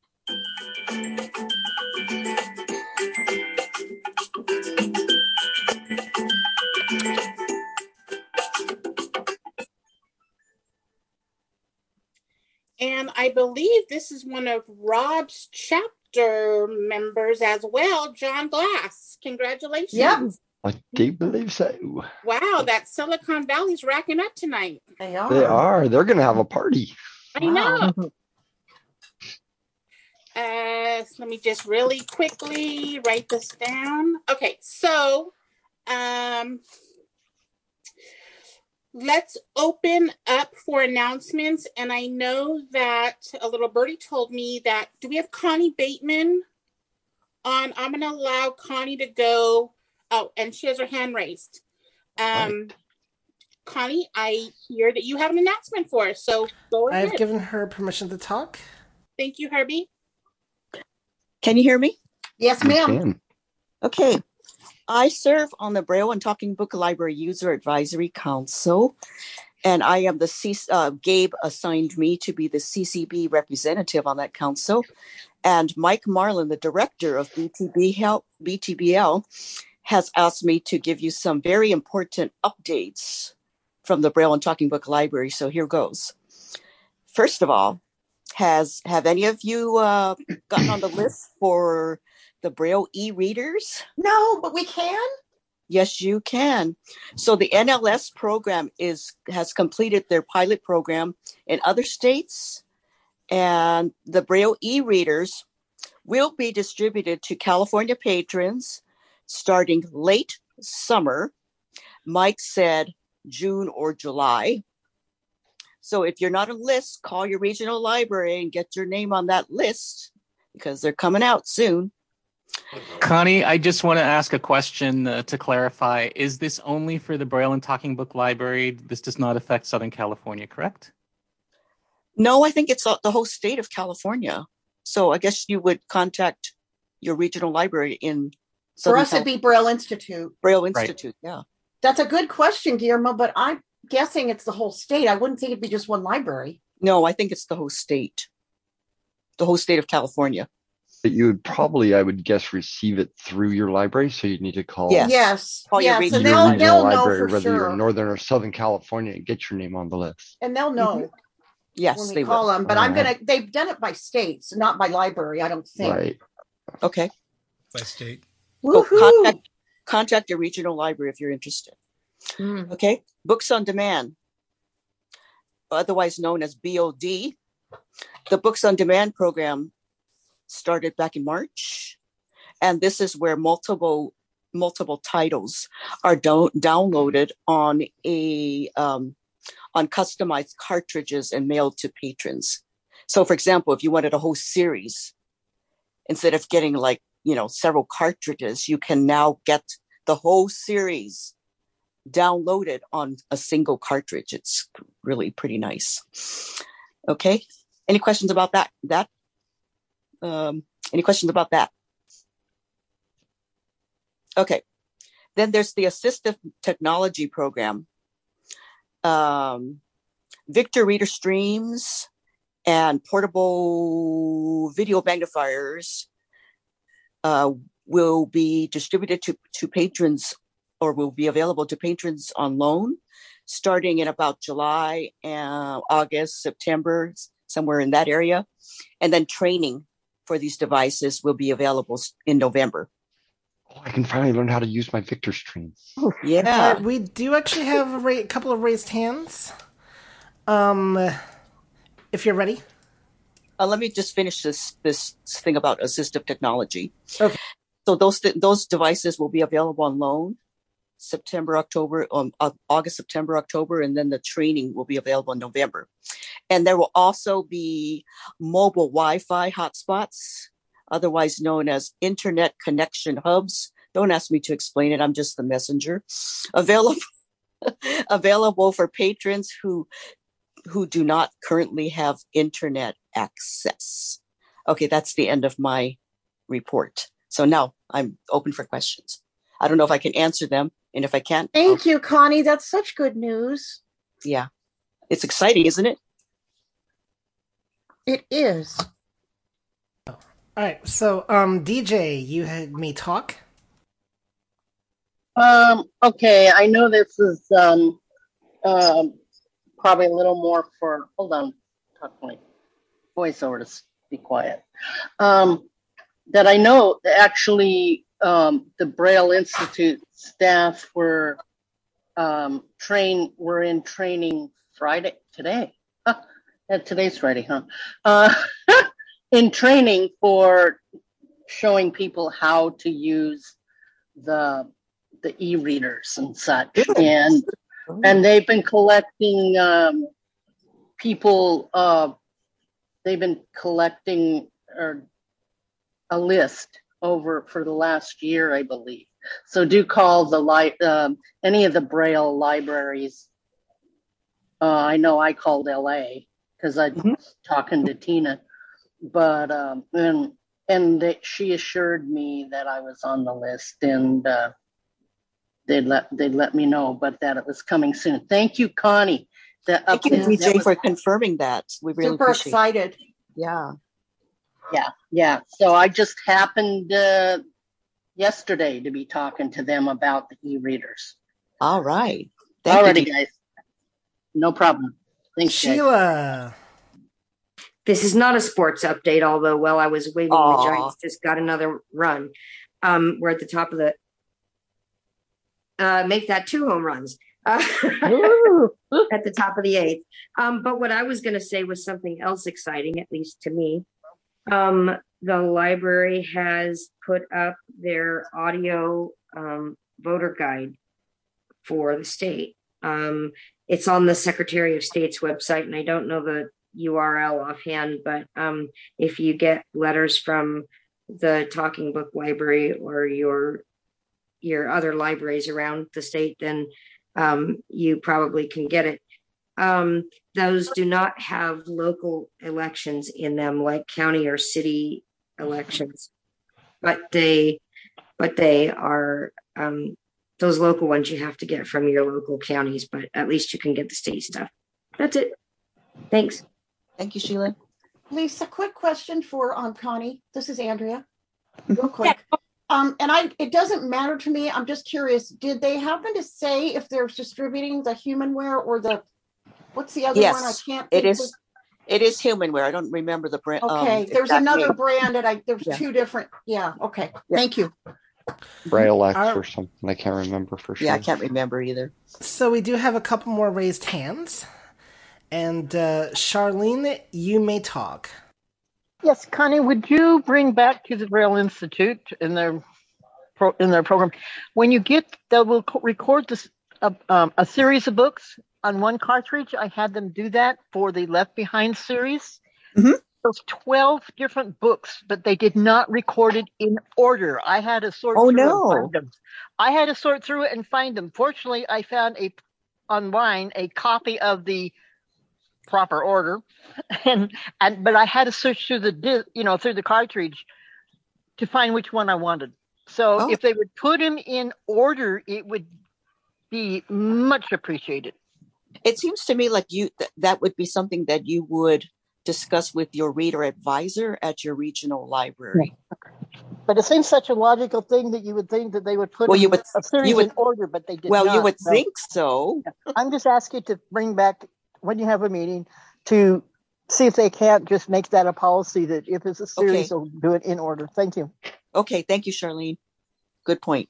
Speaker 1: And I believe this is one of Rob's chapter members as well, John Glass. Congratulations.
Speaker 5: Yep.
Speaker 2: I do believe so.
Speaker 1: Wow, that Silicon Valley's racking up tonight.
Speaker 6: They are.
Speaker 2: They are. They're going to have a party.
Speaker 1: I know. Uh, so let me just really quickly write this down. Okay, so um, let's open up for announcements. And I know that a little birdie told me that, do we have Connie Bateman on? I'm going to allow Connie to go. Oh, and she has her hand raised. Um,
Speaker 2: Right.
Speaker 1: Connie, I hear that you have an announcement for us, so go ahead.
Speaker 7: I've given her permission to talk.
Speaker 1: Thank you, Herbie.
Speaker 13: Can you hear me?
Speaker 6: Yes,
Speaker 2: You
Speaker 6: ma'am.
Speaker 2: can.
Speaker 13: Okay. I serve on the Braille and Talking Book Library User Advisory Council, and I am the C- uh, Gabe assigned me to be the C C B representative on that council, and Mike Marlin, the director of B T B Help, B T B L, has asked me to give you some very important updates from the Braille and Talking Book Library. So here goes. First of all, has have any of you uh, gotten on the list for the Braille e-readers?
Speaker 6: No, but we can.
Speaker 13: Yes, you can. So the N L S program is has completed their pilot program in other states, and the Braille e-readers will be distributed to California patrons starting late summer. Mike said June or July. So if you're not on a list, call your regional library and get your name on that list because they're coming out soon.
Speaker 4: Connie, I just want to ask a question uh, to clarify. Is this only for the Braille and Talking Book Library? This does not affect Southern California, correct?
Speaker 13: No, I think it's the whole state of California. So I guess you would contact your regional library in
Speaker 6: For
Speaker 13: Southern
Speaker 6: us, it'd
Speaker 13: California.
Speaker 6: be Braille Institute.
Speaker 13: Braille Institute, yeah.
Speaker 6: That's a good question, Guillermo, but I'm guessing it's the whole state. I wouldn't think it'd be just one library.
Speaker 13: No, I think it's the whole state. The whole state of California.
Speaker 2: But you would probably, I would guess, receive it through your library. So you'd need to call
Speaker 13: Yes.
Speaker 6: Yes.
Speaker 13: Call your
Speaker 6: yes.
Speaker 13: regional
Speaker 6: And
Speaker 2: your
Speaker 6: they'll,
Speaker 2: regional
Speaker 6: they'll know
Speaker 2: library,
Speaker 6: for
Speaker 2: whether you're
Speaker 6: sure.
Speaker 2: in Northern or Southern California, and get your name on the list.
Speaker 6: And they'll know
Speaker 13: Yes,
Speaker 6: when we
Speaker 13: they
Speaker 6: call
Speaker 13: will.
Speaker 6: them. But I'm
Speaker 2: Alright.
Speaker 6: going to, they've done it by states, not by library, I don't think.
Speaker 2: Right.
Speaker 13: Okay.
Speaker 3: By state.
Speaker 13: Go
Speaker 6: Woohoo.
Speaker 13: contact, contact your regional library if you're interested.
Speaker 6: Mm.
Speaker 13: Okay. Books on Demand, otherwise known as B O D. The Books on Demand program started back in March. And this is where multiple multiple titles are do- downloaded on a um, on customized cartridges and mailed to patrons. So, for example, if you wanted a whole series, instead of getting like, you know, several cartridges, you can now get the whole series downloaded on a single cartridge. It's really pretty nice. Okay. Any questions about that? That? Um, any questions about that? Okay. Then there's the assistive technology program. Um, Victor Reader Streams and portable video magnifiers uh, will be distributed to, to patrons or will be available to patrons on loan starting in about July, and August, September, somewhere in that area. And then training for these devices will be available in November.
Speaker 2: Oh, I can finally learn how to use my Victor streams.
Speaker 13: Yeah.
Speaker 7: Uh, we do actually have a ra- couple of raised hands. Um, if you're ready.
Speaker 13: Uh, let me just finish this this thing about assistive technology.
Speaker 7: Okay.
Speaker 13: So those th- those devices will be available on loan September, October, um, uh, August, September, October, and then the training will be available in November. And there will also be mobile Wi-Fi hotspots, otherwise known as internet connection hubs. Don't ask me to explain it. I'm just the messenger. Available available for patrons who who do not currently have internet access. Okay, that's the end of my report. So now I'm open for questions. I don't know if I can answer them, and if I can't,
Speaker 6: Thank you, Connie. That's such good news.
Speaker 13: yeah, it's exciting, isn't it?
Speaker 6: It is.
Speaker 7: All right. So, um, D J, you had me talk.
Speaker 14: Um, okay, I know this is um, um, probably a little more for, hold on, talk my voiceover to s- be quiet. Um, that I know that actually um, the Braille Institute staff were um, trained, were in training Friday, today. Huh, and today's Friday, huh? Uh, in training for showing people how to use the the e-readers and such. And and they've been collecting um, people, uh, they've been collecting uh, a list over for the last year, I believe. So do call the li- um, any of the Braille libraries. Uh, I know I called L A because I'm mm-hmm. talking to Tina, but um, and and they, she assured me that I was on the list, and uh, they'd let they'd let me know, but that it was coming soon. Thank you, Connie. The
Speaker 13: Thank you,
Speaker 14: update,
Speaker 13: V
Speaker 14: that
Speaker 13: J,
Speaker 14: was
Speaker 13: for confirming that. We really
Speaker 6: Super
Speaker 13: appreciate it.
Speaker 6: excited.
Speaker 13: Yeah.
Speaker 14: Yeah, yeah. So I just happened uh, yesterday to be talking to them about the e-readers.
Speaker 13: All right. Thank
Speaker 14: Alrighty,
Speaker 13: you.
Speaker 14: guys. No problem. Thanks, guys.
Speaker 7: Sheila.
Speaker 8: This is not a sports update, although while I was waiting,
Speaker 13: Aw.
Speaker 8: the Giants just got another run. Um, we're at the top of the uh, make that two home runs uh, at the top of the eighth. Um, but what I was going to say was something else exciting, at least to me. Um, the library has put up their audio um, voter guide for the state. Um, it's on the Secretary of State's website, and I don't know the U R L offhand, but um, if you get letters from the Talking Book Library or your your other libraries around the state, then um, you probably can get it. Um, those do not have local elections in them like county or city elections, but they but they are um, those local ones you have to get from your local counties, but at least you can get the state stuff. That's it. Thanks.
Speaker 13: Thank you, Sheila.
Speaker 6: Lisa, quick question for um Connie. This is Andrea. Real quick. Um, and I it doesn't matter to me. I'm just curious. Did they happen to say if they're distributing the Humanware or the what's the other
Speaker 13: Yes,
Speaker 6: one? I can't
Speaker 13: it
Speaker 6: think
Speaker 13: is.
Speaker 6: of-
Speaker 13: It is Humanware. I don't remember the brand.
Speaker 6: Okay,
Speaker 13: um,
Speaker 6: there's
Speaker 13: exact
Speaker 6: another
Speaker 13: name.
Speaker 6: brand that I there's
Speaker 13: Yeah.
Speaker 6: two different. Yeah, okay.
Speaker 13: Yeah.
Speaker 6: Thank you.
Speaker 2: Braille X
Speaker 7: Our-
Speaker 2: or something. I can't remember for sure.
Speaker 13: Yeah, I can't remember either.
Speaker 7: So we do have a couple more raised hands. And uh, Charlene, you may talk.
Speaker 15: Yes, Connie, would you bring back to the Braille Institute in their pro, in their program when you get they will co- record this uh, um, a series of books on one cartridge? I had them do that for the Left Behind series.
Speaker 13: Mm-hmm.
Speaker 15: Those twelve different books, but they did not record it in order. I had to sort
Speaker 13: Oh,
Speaker 15: through
Speaker 13: no.
Speaker 15: and find them. I had to sort through it and find them. Fortunately, I found a online a copy of the proper order, and and but I had to search through the di- you know through the cartridge to find which one I wanted. So
Speaker 13: Oh.
Speaker 15: if they would put them in order, it would be much appreciated.
Speaker 13: It seems to me like you th- that would be something that you would discuss with your reader advisor at your regional library.
Speaker 15: But it seems such a logical thing that you would think that they would put
Speaker 13: Well,
Speaker 15: them
Speaker 13: you
Speaker 15: in
Speaker 13: would-
Speaker 15: a series
Speaker 13: you would-
Speaker 15: in order, but they did
Speaker 13: Well,
Speaker 15: not.
Speaker 13: you would
Speaker 15: So
Speaker 13: think so.
Speaker 15: I'm just asking to bring back when you have a meeting to see if they can't just make that a policy that if it's a series,
Speaker 13: Okay.
Speaker 15: they'll do it in order. Thank you.
Speaker 13: Okay, thank you, Charlene. Good point.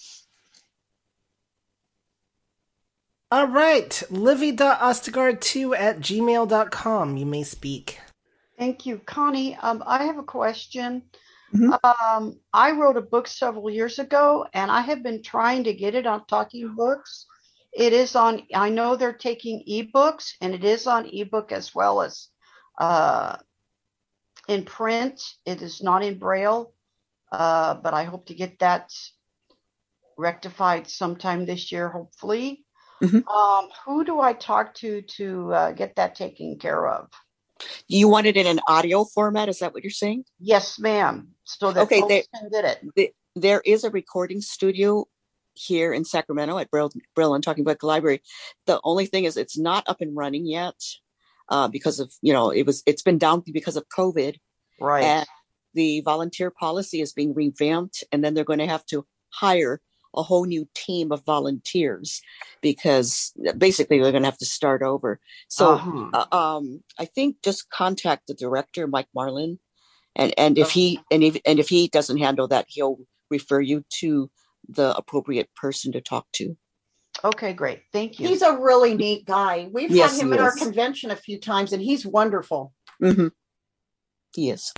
Speaker 7: All right. Livy dot ostegard two at gmail dot com. You may speak.
Speaker 19: Thank you, Connie. Um, I have a question. Um, I wrote a book several years ago, and I have been trying to get it on Talking Books. It is on. I know they're taking ebooks, and it is on ebook as well as uh, in print. It is not in Braille, uh, but I hope to get that rectified sometime this year, hopefully. Um, who do I talk to to uh, get that taken care of?
Speaker 13: You want it in an audio format? Is that what you're saying?
Speaker 19: Yes, ma'am. So that
Speaker 13: Okay,
Speaker 19: folks
Speaker 13: there,
Speaker 19: can get it.
Speaker 13: the- there is a recording studio here in Sacramento at Braille, Braille and Talking Book Library. The only thing is it's not up and running yet uh, because of, you know, it was, it's been down because of COVID.
Speaker 19: Right.
Speaker 13: And the volunteer policy is being revamped, and then they're going to have to hire a whole new team of volunteers because basically they're going to have to start over. So
Speaker 19: Uh-huh.
Speaker 13: uh, um, I think just contact the director, Mike Marlin, and and if he and if and if he doesn't handle that, he'll refer you to the appropriate person to talk to.
Speaker 19: Okay, great. Thank you.
Speaker 6: He's a really neat guy. We've
Speaker 13: Yes,
Speaker 6: had him
Speaker 13: he
Speaker 6: at our
Speaker 13: is.
Speaker 6: convention a few times, and he's wonderful.
Speaker 13: Mm-hmm. He is.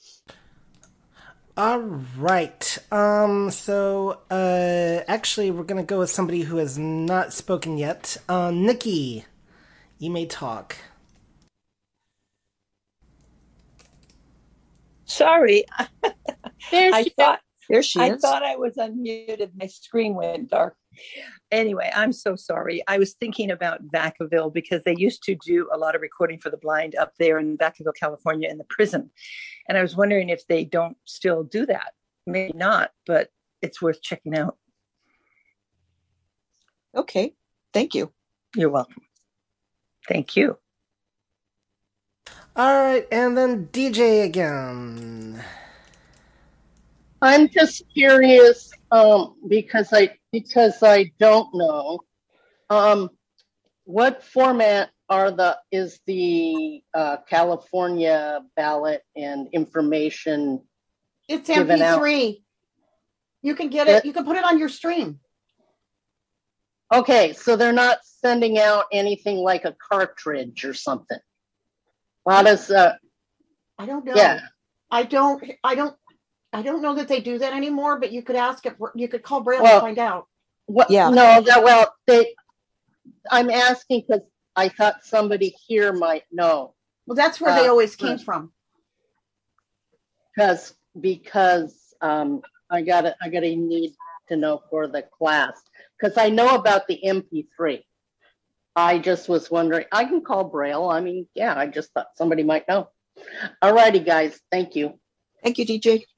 Speaker 7: All right. Um. So, uh, actually, we're gonna go with somebody who has not spoken yet. Uh, Nikki, you may talk.
Speaker 17: Sorry.
Speaker 13: There
Speaker 17: I
Speaker 13: she-
Speaker 17: thought
Speaker 13: there she
Speaker 17: I
Speaker 13: is.
Speaker 17: thought I was unmuted. My screen went dark. Anyway, I'm so sorry. I was thinking about Vacaville because they used to do a lot of recording for the blind up there in Vacaville, California, in the prison. And I was wondering if they don't still do that. Maybe not, but it's worth checking out.
Speaker 13: Okay, thank you.
Speaker 17: You're welcome. Thank you.
Speaker 7: All right, and then D J again.
Speaker 14: I'm just curious, um, because I because I don't know, um, what format are the is the uh, California ballot and information
Speaker 6: It's
Speaker 14: given out?
Speaker 6: M P three. You can get it. You can put it on your stream.
Speaker 14: Okay, so they're not sending out anything like a cartridge or something. How does uh?
Speaker 6: I don't know.
Speaker 14: Yeah.
Speaker 6: I don't. I don't. I don't know that they do that anymore. But you could ask if you could call Braille
Speaker 14: Well,
Speaker 6: and find out.
Speaker 14: What?
Speaker 6: Yeah.
Speaker 14: No, that well, they. I'm asking because I thought somebody here might know.
Speaker 6: Well, that's where they
Speaker 14: Uh,
Speaker 6: always came from.
Speaker 14: Because because um, I gotta I gotta need to know for the class because I know about the M P three. I just was wondering. I can call Braille. I mean, yeah, I just thought somebody might know. All righty, guys. Thank you.
Speaker 13: Thank you, D J.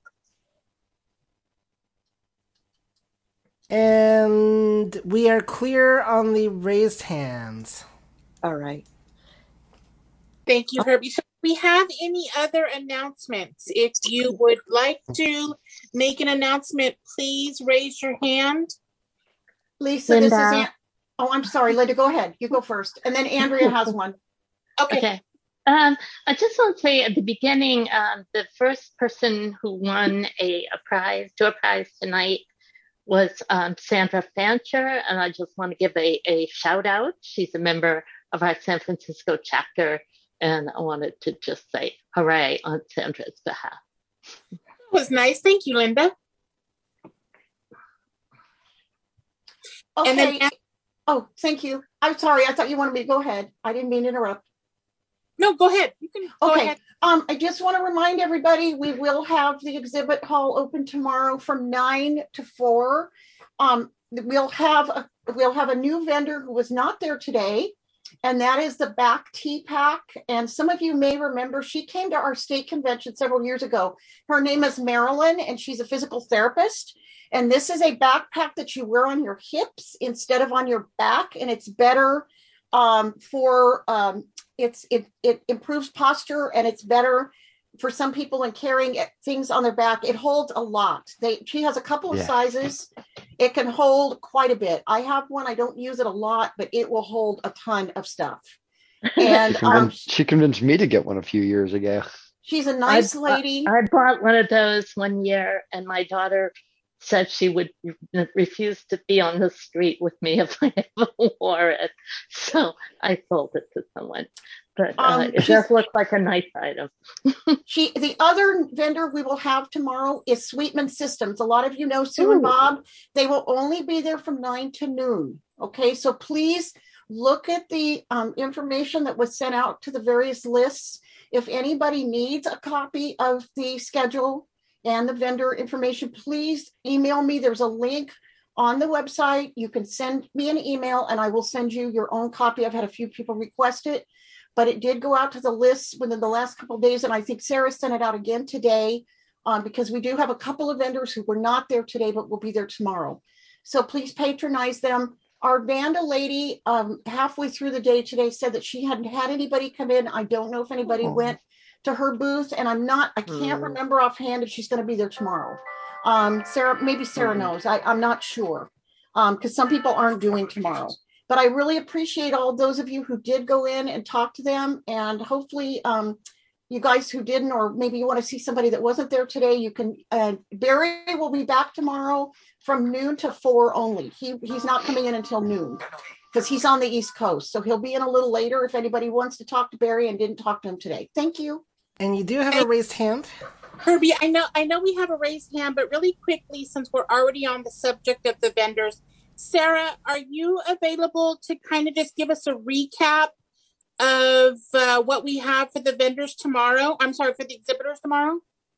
Speaker 7: And we are clear on the raised hands.
Speaker 13: All right.
Speaker 1: Thank you, Herbie. So, do we have any other announcements? If you would like to make an announcement, please raise your hand.
Speaker 6: Lisa, this is
Speaker 9: Linda.
Speaker 6: An- oh, I'm sorry, Linda. Go ahead. You go first, and then Andrea has one.
Speaker 1: Okay.
Speaker 9: Okay. Um, I just want to say at the beginning, um, the first person who won a, a prize, door prize tonight was um, Sandra Fancher, and I just want to give a, a shout out. She's a member of our San Francisco chapter, and I wanted to just say hooray on Sandra's behalf.
Speaker 1: That was nice. Thank you, Linda.
Speaker 6: Okay.
Speaker 1: And then-
Speaker 6: oh, thank you. I'm sorry. I thought you wanted me to go ahead. I didn't mean to interrupt.
Speaker 1: No, go ahead. You can go
Speaker 6: okay.
Speaker 1: ahead.
Speaker 6: Um, I just want to remind everybody we will have the exhibit hall open tomorrow from nine to four. Um, we'll have a we'll have a new vendor who was not there today, and that is the Back Tea Pack. And some of you may remember she came to our state convention several years ago. Her name is Marilyn, and she's a physical therapist. And this is a backpack that you wear on your hips instead of on your back, and it's better um, for um, it's it it improves posture, and it's better for some people in carrying things on their back. It holds a lot. They she has a couple of
Speaker 2: Yeah.
Speaker 6: sizes. It can hold quite a bit. I have one. I don't use it a lot, but it will hold a ton of stuff. And
Speaker 2: She
Speaker 6: um,
Speaker 2: convinced, she convinced me to get one a few years ago.
Speaker 6: she's a nice
Speaker 9: I,
Speaker 6: lady.
Speaker 9: I, I bought one of those one year, and my daughter said she would re- refuse to be on the street with me if I ever wore it. So I sold it to someone. But uh,
Speaker 6: Um,
Speaker 9: it
Speaker 6: she's-
Speaker 9: does look like a nice item.
Speaker 6: She, the other vendor we will have tomorrow is Sweetman Systems. A lot of you know Sue and
Speaker 9: Ooh.
Speaker 6: Bob. They will only be there from nine to noon. Okay, so please look at the um, information that was sent out to the various lists. If anybody needs a copy of the schedule and the vendor information, please email me. There's a link on the website. You can send me an email and I will send you your own copy. I've had a few people request it, but it did go out to the list within the last couple of days. And I think Sarah sent it out again today um, because we do have a couple of vendors who were not there today, but will be there tomorrow. So please patronize them. Our Vanda lady um, halfway through the day today said that she hadn't had anybody come in. I don't know if anybody
Speaker 13: Oh.
Speaker 6: went to her booth, and I'm not, I can't
Speaker 13: Mm.
Speaker 6: remember offhand if she's going to be there tomorrow. Um, Sarah, maybe Sarah
Speaker 13: Mhm.
Speaker 6: knows. I, I'm not sure um, because some people aren't doing tomorrow. But I really appreciate all those of you who did go in and talk to them, and hopefully um, you guys who didn't, or maybe you want to see somebody that wasn't there today, you can. Uh, Barry will be back tomorrow from noon to four only. He he's not coming in until noon because he's on the East Coast, so he'll be in a little later if anybody wants to talk to Barry and didn't talk to him today. Thank you.
Speaker 7: And you do have a raised hand.
Speaker 1: Herbie, I know I know we have a raised hand, but really quickly, since we're already on the subject of the vendors, Sarah, are you available to kind of just give us a recap of uh, what we have for the vendors tomorrow? I'm sorry, for the exhibitors tomorrow?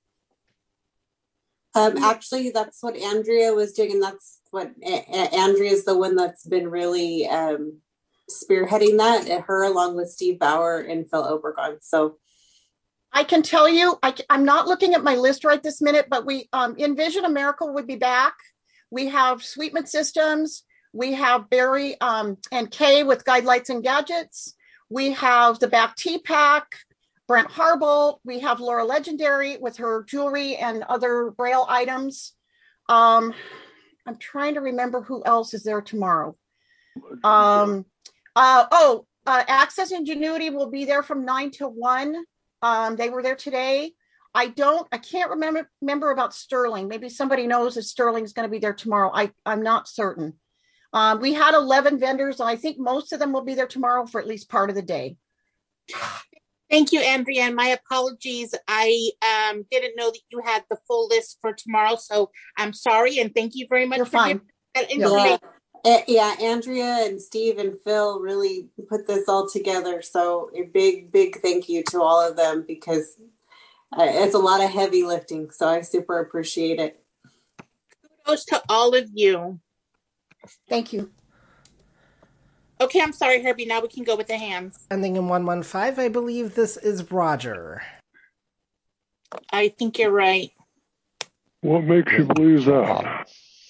Speaker 5: Um, actually, that's what Andrea was doing, and that's what A- A- Andrea is the one that's been really um, spearheading that. uh, Her, along with Steve Bauer and Phil Obregon. So
Speaker 6: I can tell you, I, am not looking at my list right this minute, but we um, Envision America would be back. We have Sweetman Systems. We have Barry um, and Kay with Guidelights and Gadgets. We have the Back Tea Pack, Brent Harbolt. We have Laura Legendary with her jewelry and other Braille items. Um, I'm trying to remember who else is there tomorrow. Um, uh, oh, uh, Access Ingenuity will be there from nine to one. Um, they were there today. I don't, I can't remember remember about Sterling. Maybe somebody knows if Sterling's going to be there tomorrow. I, I'm not certain. Um, we had eleven vendors, and I think most of them will be there tomorrow for at least part of the day.
Speaker 1: Thank you, Andrea, and my apologies. I um, didn't know that you had the full list for tomorrow, so I'm sorry, and thank you very much
Speaker 6: You're
Speaker 1: for
Speaker 6: fine.
Speaker 1: giving that
Speaker 5: Yeah.
Speaker 1: information.
Speaker 5: Uh, yeah, Andrea and Steve and Phil really put this all together. So a big, big thank you to all of them, because uh, it's a lot of heavy lifting. So I super appreciate it.
Speaker 1: Kudos to all of you.
Speaker 6: Thank you.
Speaker 1: Okay, I'm sorry, Herbie. Now we can go with the hands.
Speaker 7: Ending in one one five, I believe this is Roger.
Speaker 1: I think you're right.
Speaker 11: What makes you believe that?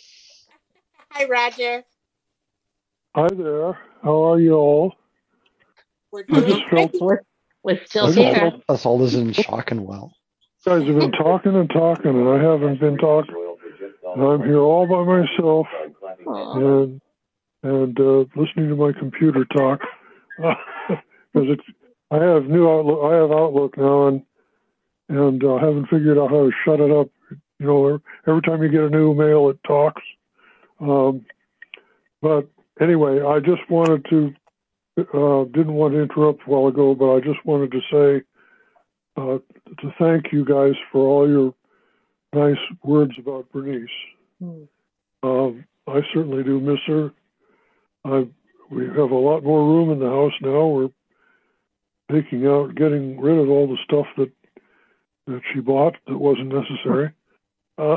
Speaker 1: Hi, Roger.
Speaker 11: Hi there. How are you all?
Speaker 1: We're
Speaker 11: I just felt
Speaker 9: We're, we're still
Speaker 2: Us
Speaker 9: here.
Speaker 2: all, us all is in shock and well.
Speaker 11: you guys have been talking and talking, and I haven't been talking. And I'm here all by myself and and uh, listening to my computer talk. Because it's I have new Outlook. I have Outlook now, and and uh, haven't figured out how to shut it up. You know, every time you get a new mail, it talks. Um, but anyway, I just wanted to, uh, didn't want to interrupt a while ago, but I just wanted to say, uh, to thank you guys for all your nice words about Bernice.
Speaker 6: Mm.
Speaker 11: Um, I certainly do miss her. I, we have a lot more room in the house now. We're taking out, getting rid of all the stuff that, that she bought that wasn't necessary. Uh,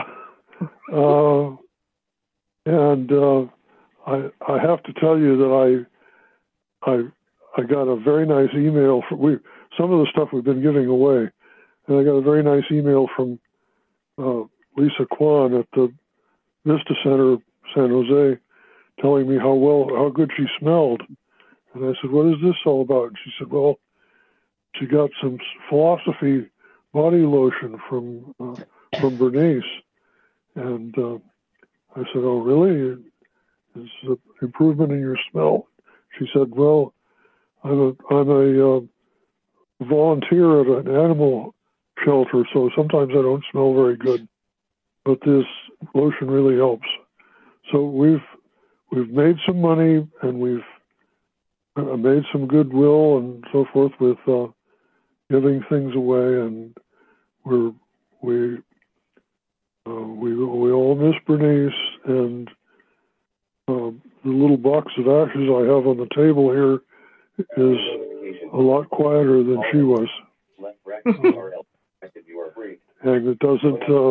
Speaker 11: uh, and, uh, I, I have to tell you that I, I, I got a very nice email from we. Some of the stuff we've been giving away, and I got a very nice email from uh, Lisa Kwan at the Vista Center, San Jose, telling me how well, how good she smelled. And I said, "What is this all about?" And she said, "Well, she got some Philosophy body lotion from uh, from Bernice." And uh, I said, "Oh, really? Is an improvement in your smell?" She said, "Well, I'm a I'm a uh, volunteer at an animal shelter, so sometimes I don't smell very good, but this lotion really helps." So we've we've made some money, and we've uh, made some goodwill and so forth with uh, giving things away, and we're we uh, we we all miss Bernice, and Uh, the little box of ashes I have on the table here is a lot quieter than she was. Uh, and it doesn't, uh,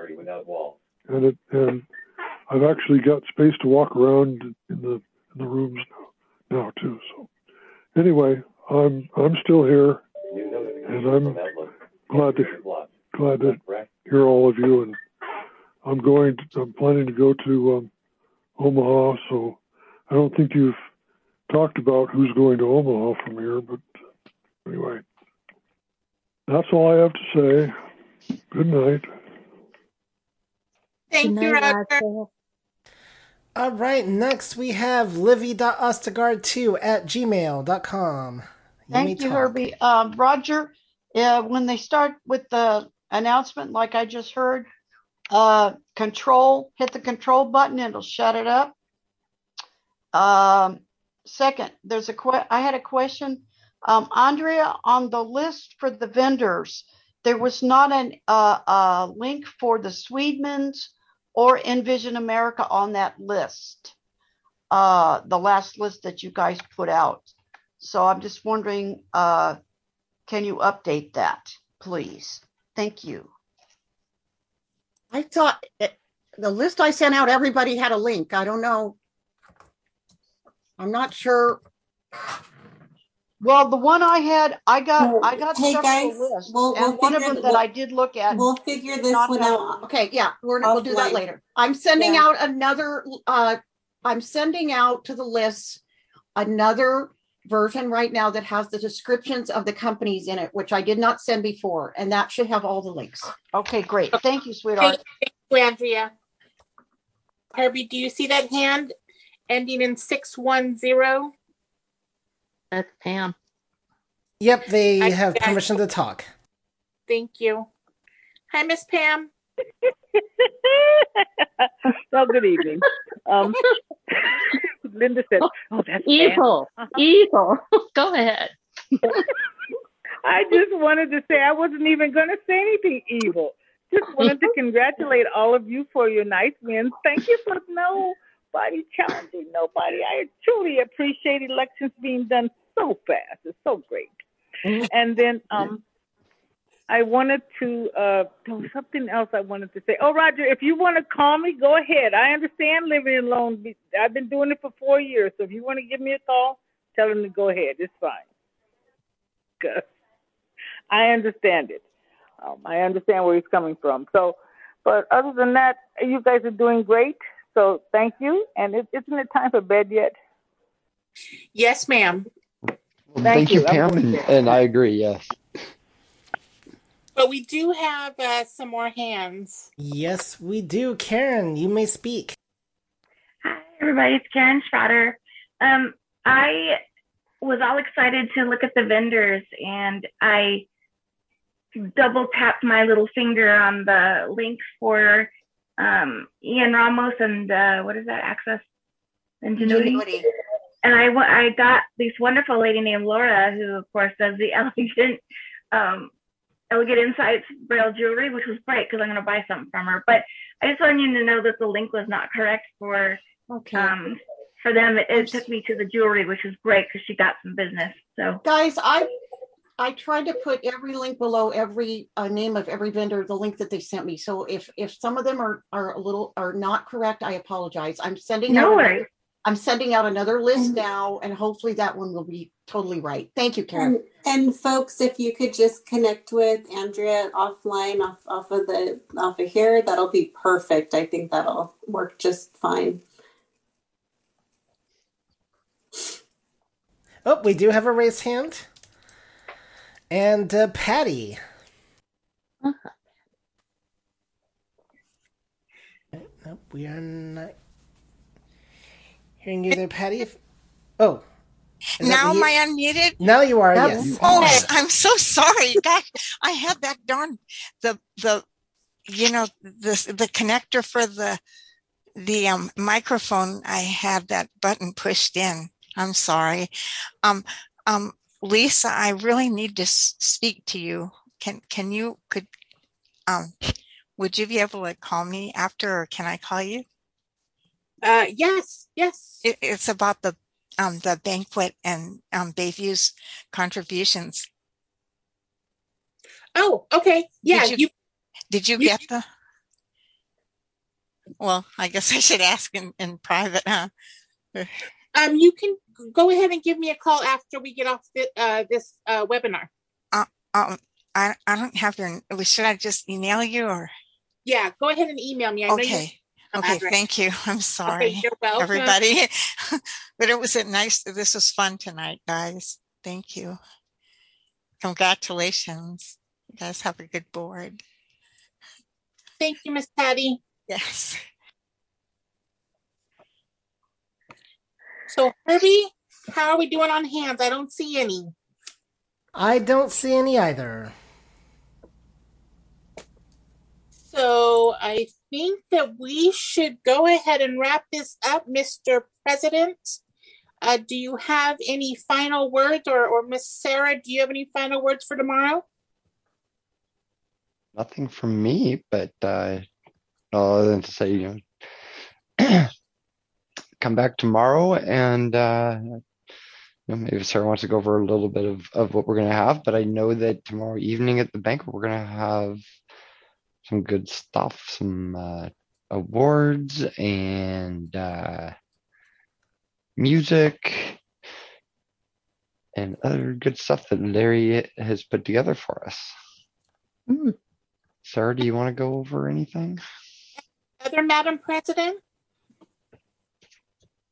Speaker 11: and it, and I've actually got space to walk around in the, in the rooms now, now too. So anyway, I'm, I'm still here, and I'm glad to, glad to hear all of you. And I'm going to, I'm planning to go to, um, Omaha, so I don't think you've talked about who's going to Omaha from here, but anyway, that's all I have to say. Good night.
Speaker 1: Thank you, Roger.
Speaker 7: All right, next we have livy.ostegard two at gmail dot com.
Speaker 19: Thank you, Herbie. Um, Roger, uh, when they start with the announcement, like I just heard, uh, control, hit the control button, it'll shut it up. Um, second, there's a que- I had a question. Um, Andrea, on the list for the vendors, there was not an uh, uh, link for the Swedmans or Envision America on that list, uh, the last list that you guys put out. So I'm just wondering, uh, can you update that, please? Thank you.
Speaker 6: I thought it, the list I sent out, everybody had a link. I don't know. I'm not sure.
Speaker 19: Well, the one I had, I got,
Speaker 5: Well,
Speaker 19: I got
Speaker 5: hey,
Speaker 19: several
Speaker 5: guys,
Speaker 19: lists,
Speaker 5: we'll-
Speaker 19: and
Speaker 5: we'll
Speaker 19: one of
Speaker 5: figure-
Speaker 19: them that
Speaker 5: we'll-
Speaker 19: I did look at.
Speaker 5: we'll figure
Speaker 19: did
Speaker 5: this
Speaker 19: not
Speaker 5: one
Speaker 19: have-
Speaker 5: out.
Speaker 6: Okay, yeah, we're, we'll do that
Speaker 5: Offline.
Speaker 6: later. I'm sending
Speaker 5: Yeah.
Speaker 6: out another uh, I'm sending out to the list another version right now that has the descriptions of the companies in it, which I did not send before, and that should have all the links. Okay, great. Thank you, sweetheart.
Speaker 1: Thank you, Andrea. Herbie, do you see that hand ending in six one zero?
Speaker 9: That's Pam.
Speaker 7: Yep, they
Speaker 1: I-
Speaker 7: have
Speaker 1: I-
Speaker 7: permission to talk.
Speaker 1: Thank you. Hi, Miss Pam.
Speaker 21: Well, good evening. Um, Linda said, "Oh, that's
Speaker 9: Evil,
Speaker 21: Pam."
Speaker 9: evil. Go ahead.
Speaker 21: I just wanted to say I wasn't even going to say anything evil. Just wanted to congratulate all of you for your nice wins. Thank you for nobody challenging nobody. I truly appreciate elections being done so fast. It's so great. And then um, I wanted to, uh, there was something else I wanted to say. Oh, Roger, if you want to call me, go ahead. I understand living alone. I've been doing it for four years. So if you want to give me a call, tell him to go ahead. It's fine. Good. I understand it. Um, I understand where he's coming from. So, but other than that, you guys are doing great. So thank you. And it, isn't it time for bed yet?
Speaker 1: Yes, ma'am.
Speaker 2: Well,
Speaker 21: Thank
Speaker 2: thank you,
Speaker 21: you. I'm
Speaker 2: Pam,
Speaker 21: going
Speaker 2: and,
Speaker 21: to-
Speaker 2: and I agree. Yes.
Speaker 1: But we do have uh, some more hands.
Speaker 7: Yes, we do. Karen, you may speak.
Speaker 22: Hi, everybody. It's Karen Schroeder. Um, I was all excited to look at the vendors, and I double tapped my little finger on the link for um, Ian Ramos and uh, what is that? Access Ingenuity.
Speaker 6: Ingenuity.
Speaker 22: And I, wa- I got this wonderful lady named Laura, who of course does the elegant, um, elegant insights braille jewelry, which was great because I'm going to buy something from her. But I just wanted you to know that the link was not correct for
Speaker 6: Okay.
Speaker 22: um, for them. It, it took me to the jewelry, which was great because she got some business. So
Speaker 6: Guys, I I tried to put every link below every uh, name of every vendor, the link that they sent me. So if if some of them are are a little are not correct, I apologize. I'm sending
Speaker 22: No
Speaker 6: out
Speaker 22: worries.
Speaker 6: another, I'm sending out another list now, and hopefully that one will be totally right. Thank you, Karen.
Speaker 5: And, and folks, if you could just connect with Andrea offline off, off of the off of here, that'll be perfect. I think that'll work just fine.
Speaker 7: Oh, we do have a raised hand. And uh, Patty. Nope, we are not hearing you there, Patty. If... Oh. Is that
Speaker 23: Now
Speaker 7: the-
Speaker 23: am I unmuted?
Speaker 7: Now you are,
Speaker 6: Yep.
Speaker 7: yes.
Speaker 23: Oh, I'm so sorry. That I had that darn the the you know the the connector for the the um microphone. I had that button pushed in. I'm sorry. Um um Lisa, I really need to s- speak to you. Can can you could um would you be able to call me after, or can I call you?
Speaker 1: Uh, yes, yes.
Speaker 23: It, it's about the um the banquet and um Bayview's contributions.
Speaker 1: Oh, okay. Yeah,
Speaker 23: Did you,
Speaker 1: you
Speaker 23: did you,
Speaker 1: you-
Speaker 23: get the? Well, I guess I should ask in, in private, huh?
Speaker 1: um you can go ahead and give me a call after we get off the, uh, this uh, webinar.
Speaker 23: Uh, um, I I don't have your. Should I just email you or?
Speaker 1: Yeah, go ahead and email me. I know you.
Speaker 23: Okay. Okay. Thank you. I'm sorry,
Speaker 1: Okay, you're welcome.
Speaker 23: everybody. But it was a nice. This was fun tonight, guys. Thank you. Congratulations. You guys have a good board.
Speaker 1: Thank you, Miss Patty.
Speaker 23: Yes.
Speaker 1: So Herbie, how are we doing on hands? I don't see any.
Speaker 7: I don't see any either.
Speaker 1: So I think that we should go ahead and wrap this up, Mister President. Uh, do you have any final words, or, or Miss Sarah, do you have any final words for tomorrow?
Speaker 2: Nothing from me, but uh, other than to say, you know, come back tomorrow, and uh, you know, maybe Sarah wants to go over a little bit of, of what we're going to have. But I know that tomorrow evening at the banquet, we're going to have some good stuff, some uh, awards and uh, music and other good stuff that Larry has put together for us.
Speaker 1: Mm.
Speaker 2: Sarah, do you want to go over anything?
Speaker 1: Other Madam President?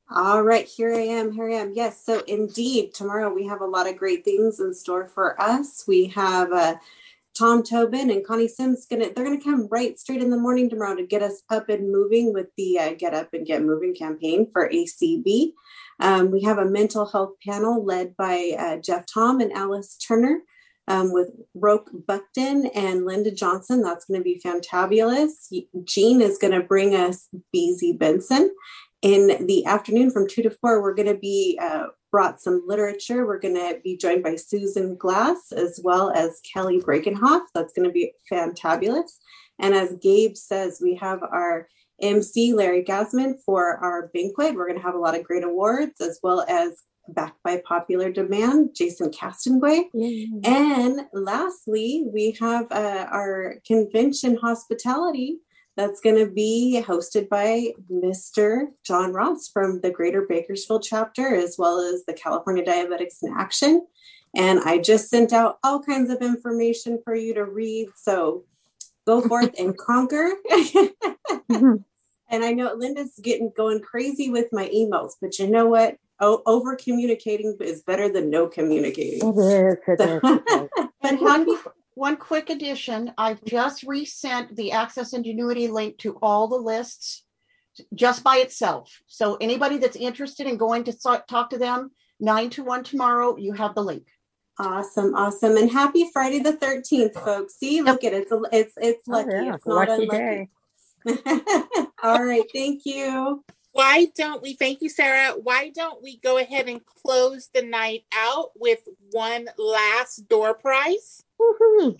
Speaker 5: All right, here I am, here I am. Yes, so indeed, tomorrow we have a lot of great things in store for us. We have uh, Tom Tobin and Connie Sims, gonna they're gonna come right straight in the morning tomorrow to get us up and moving with the uh, Get Up and Get Moving campaign for A C B. Um, we have a mental health panel led by uh, Jeff Tom and Alice Turner um, with Roke Buckton and Linda Johnson. That's going to be fantabulous. Jean is going to bring us B Z Benson. In the afternoon from two to four, we're going to be uh, brought some literature. We're going to be joined by Susan Glass as well as Kelly Breakenhoff. That's going to be fantabulous. And as Gabe says, we have our M C Larry Gasman for our banquet. We're going to have a lot of great awards as well as backed by popular demand, Jason Castanway. Mm-hmm. And lastly, we have uh, our convention hospitality. That's going to be hosted by Mister John Ross from the Greater Bakersfield chapter, as well as the California Diabetics in Action. And I just sent out all kinds of information for you to read. So go forth and conquer. Mm-hmm. And I know Linda's getting going crazy with my emails, but you know what? Oh, over communicating is better than no communicating.
Speaker 14: It is. It is.
Speaker 19: But one, one quick addition, I've just resent the Access Ingenuity link to all the lists just by itself. So anybody that's interested in going to talk to them, nine to one tomorrow, you have the link.
Speaker 5: Awesome, awesome. And happy Friday the thirteenth, folks. See, look at it. It's it's, it's lucky. Oh, yeah. It's not lucky unlucky. All right, thank you.
Speaker 1: Why don't we, thank you, Sarah. Why don't we go ahead and close the night out with one last door prize?
Speaker 14: Woohoo.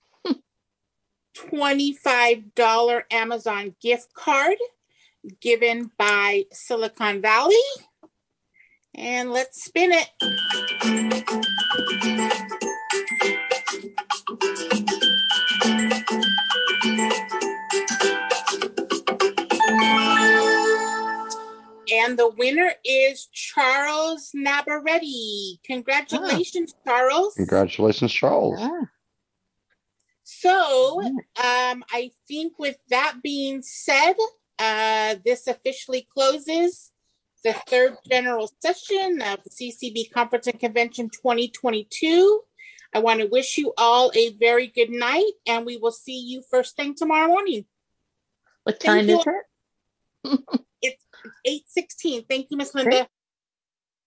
Speaker 1: twenty-five dollars Amazon gift card given by Silicon Valley. And let's spin it. And the winner is Charles Nabaretti. Congratulations, oh. Charles.
Speaker 2: Congratulations, Charles.
Speaker 1: Yeah. So um, I think with that being said, uh, this officially closes the third general session of the C C B Conference and Convention twenty twenty-two. I want to wish you all a very good night, and we will see you first thing tomorrow morning.
Speaker 9: What time is
Speaker 1: it? It's eight sixteen. Thank you, Miss Linda.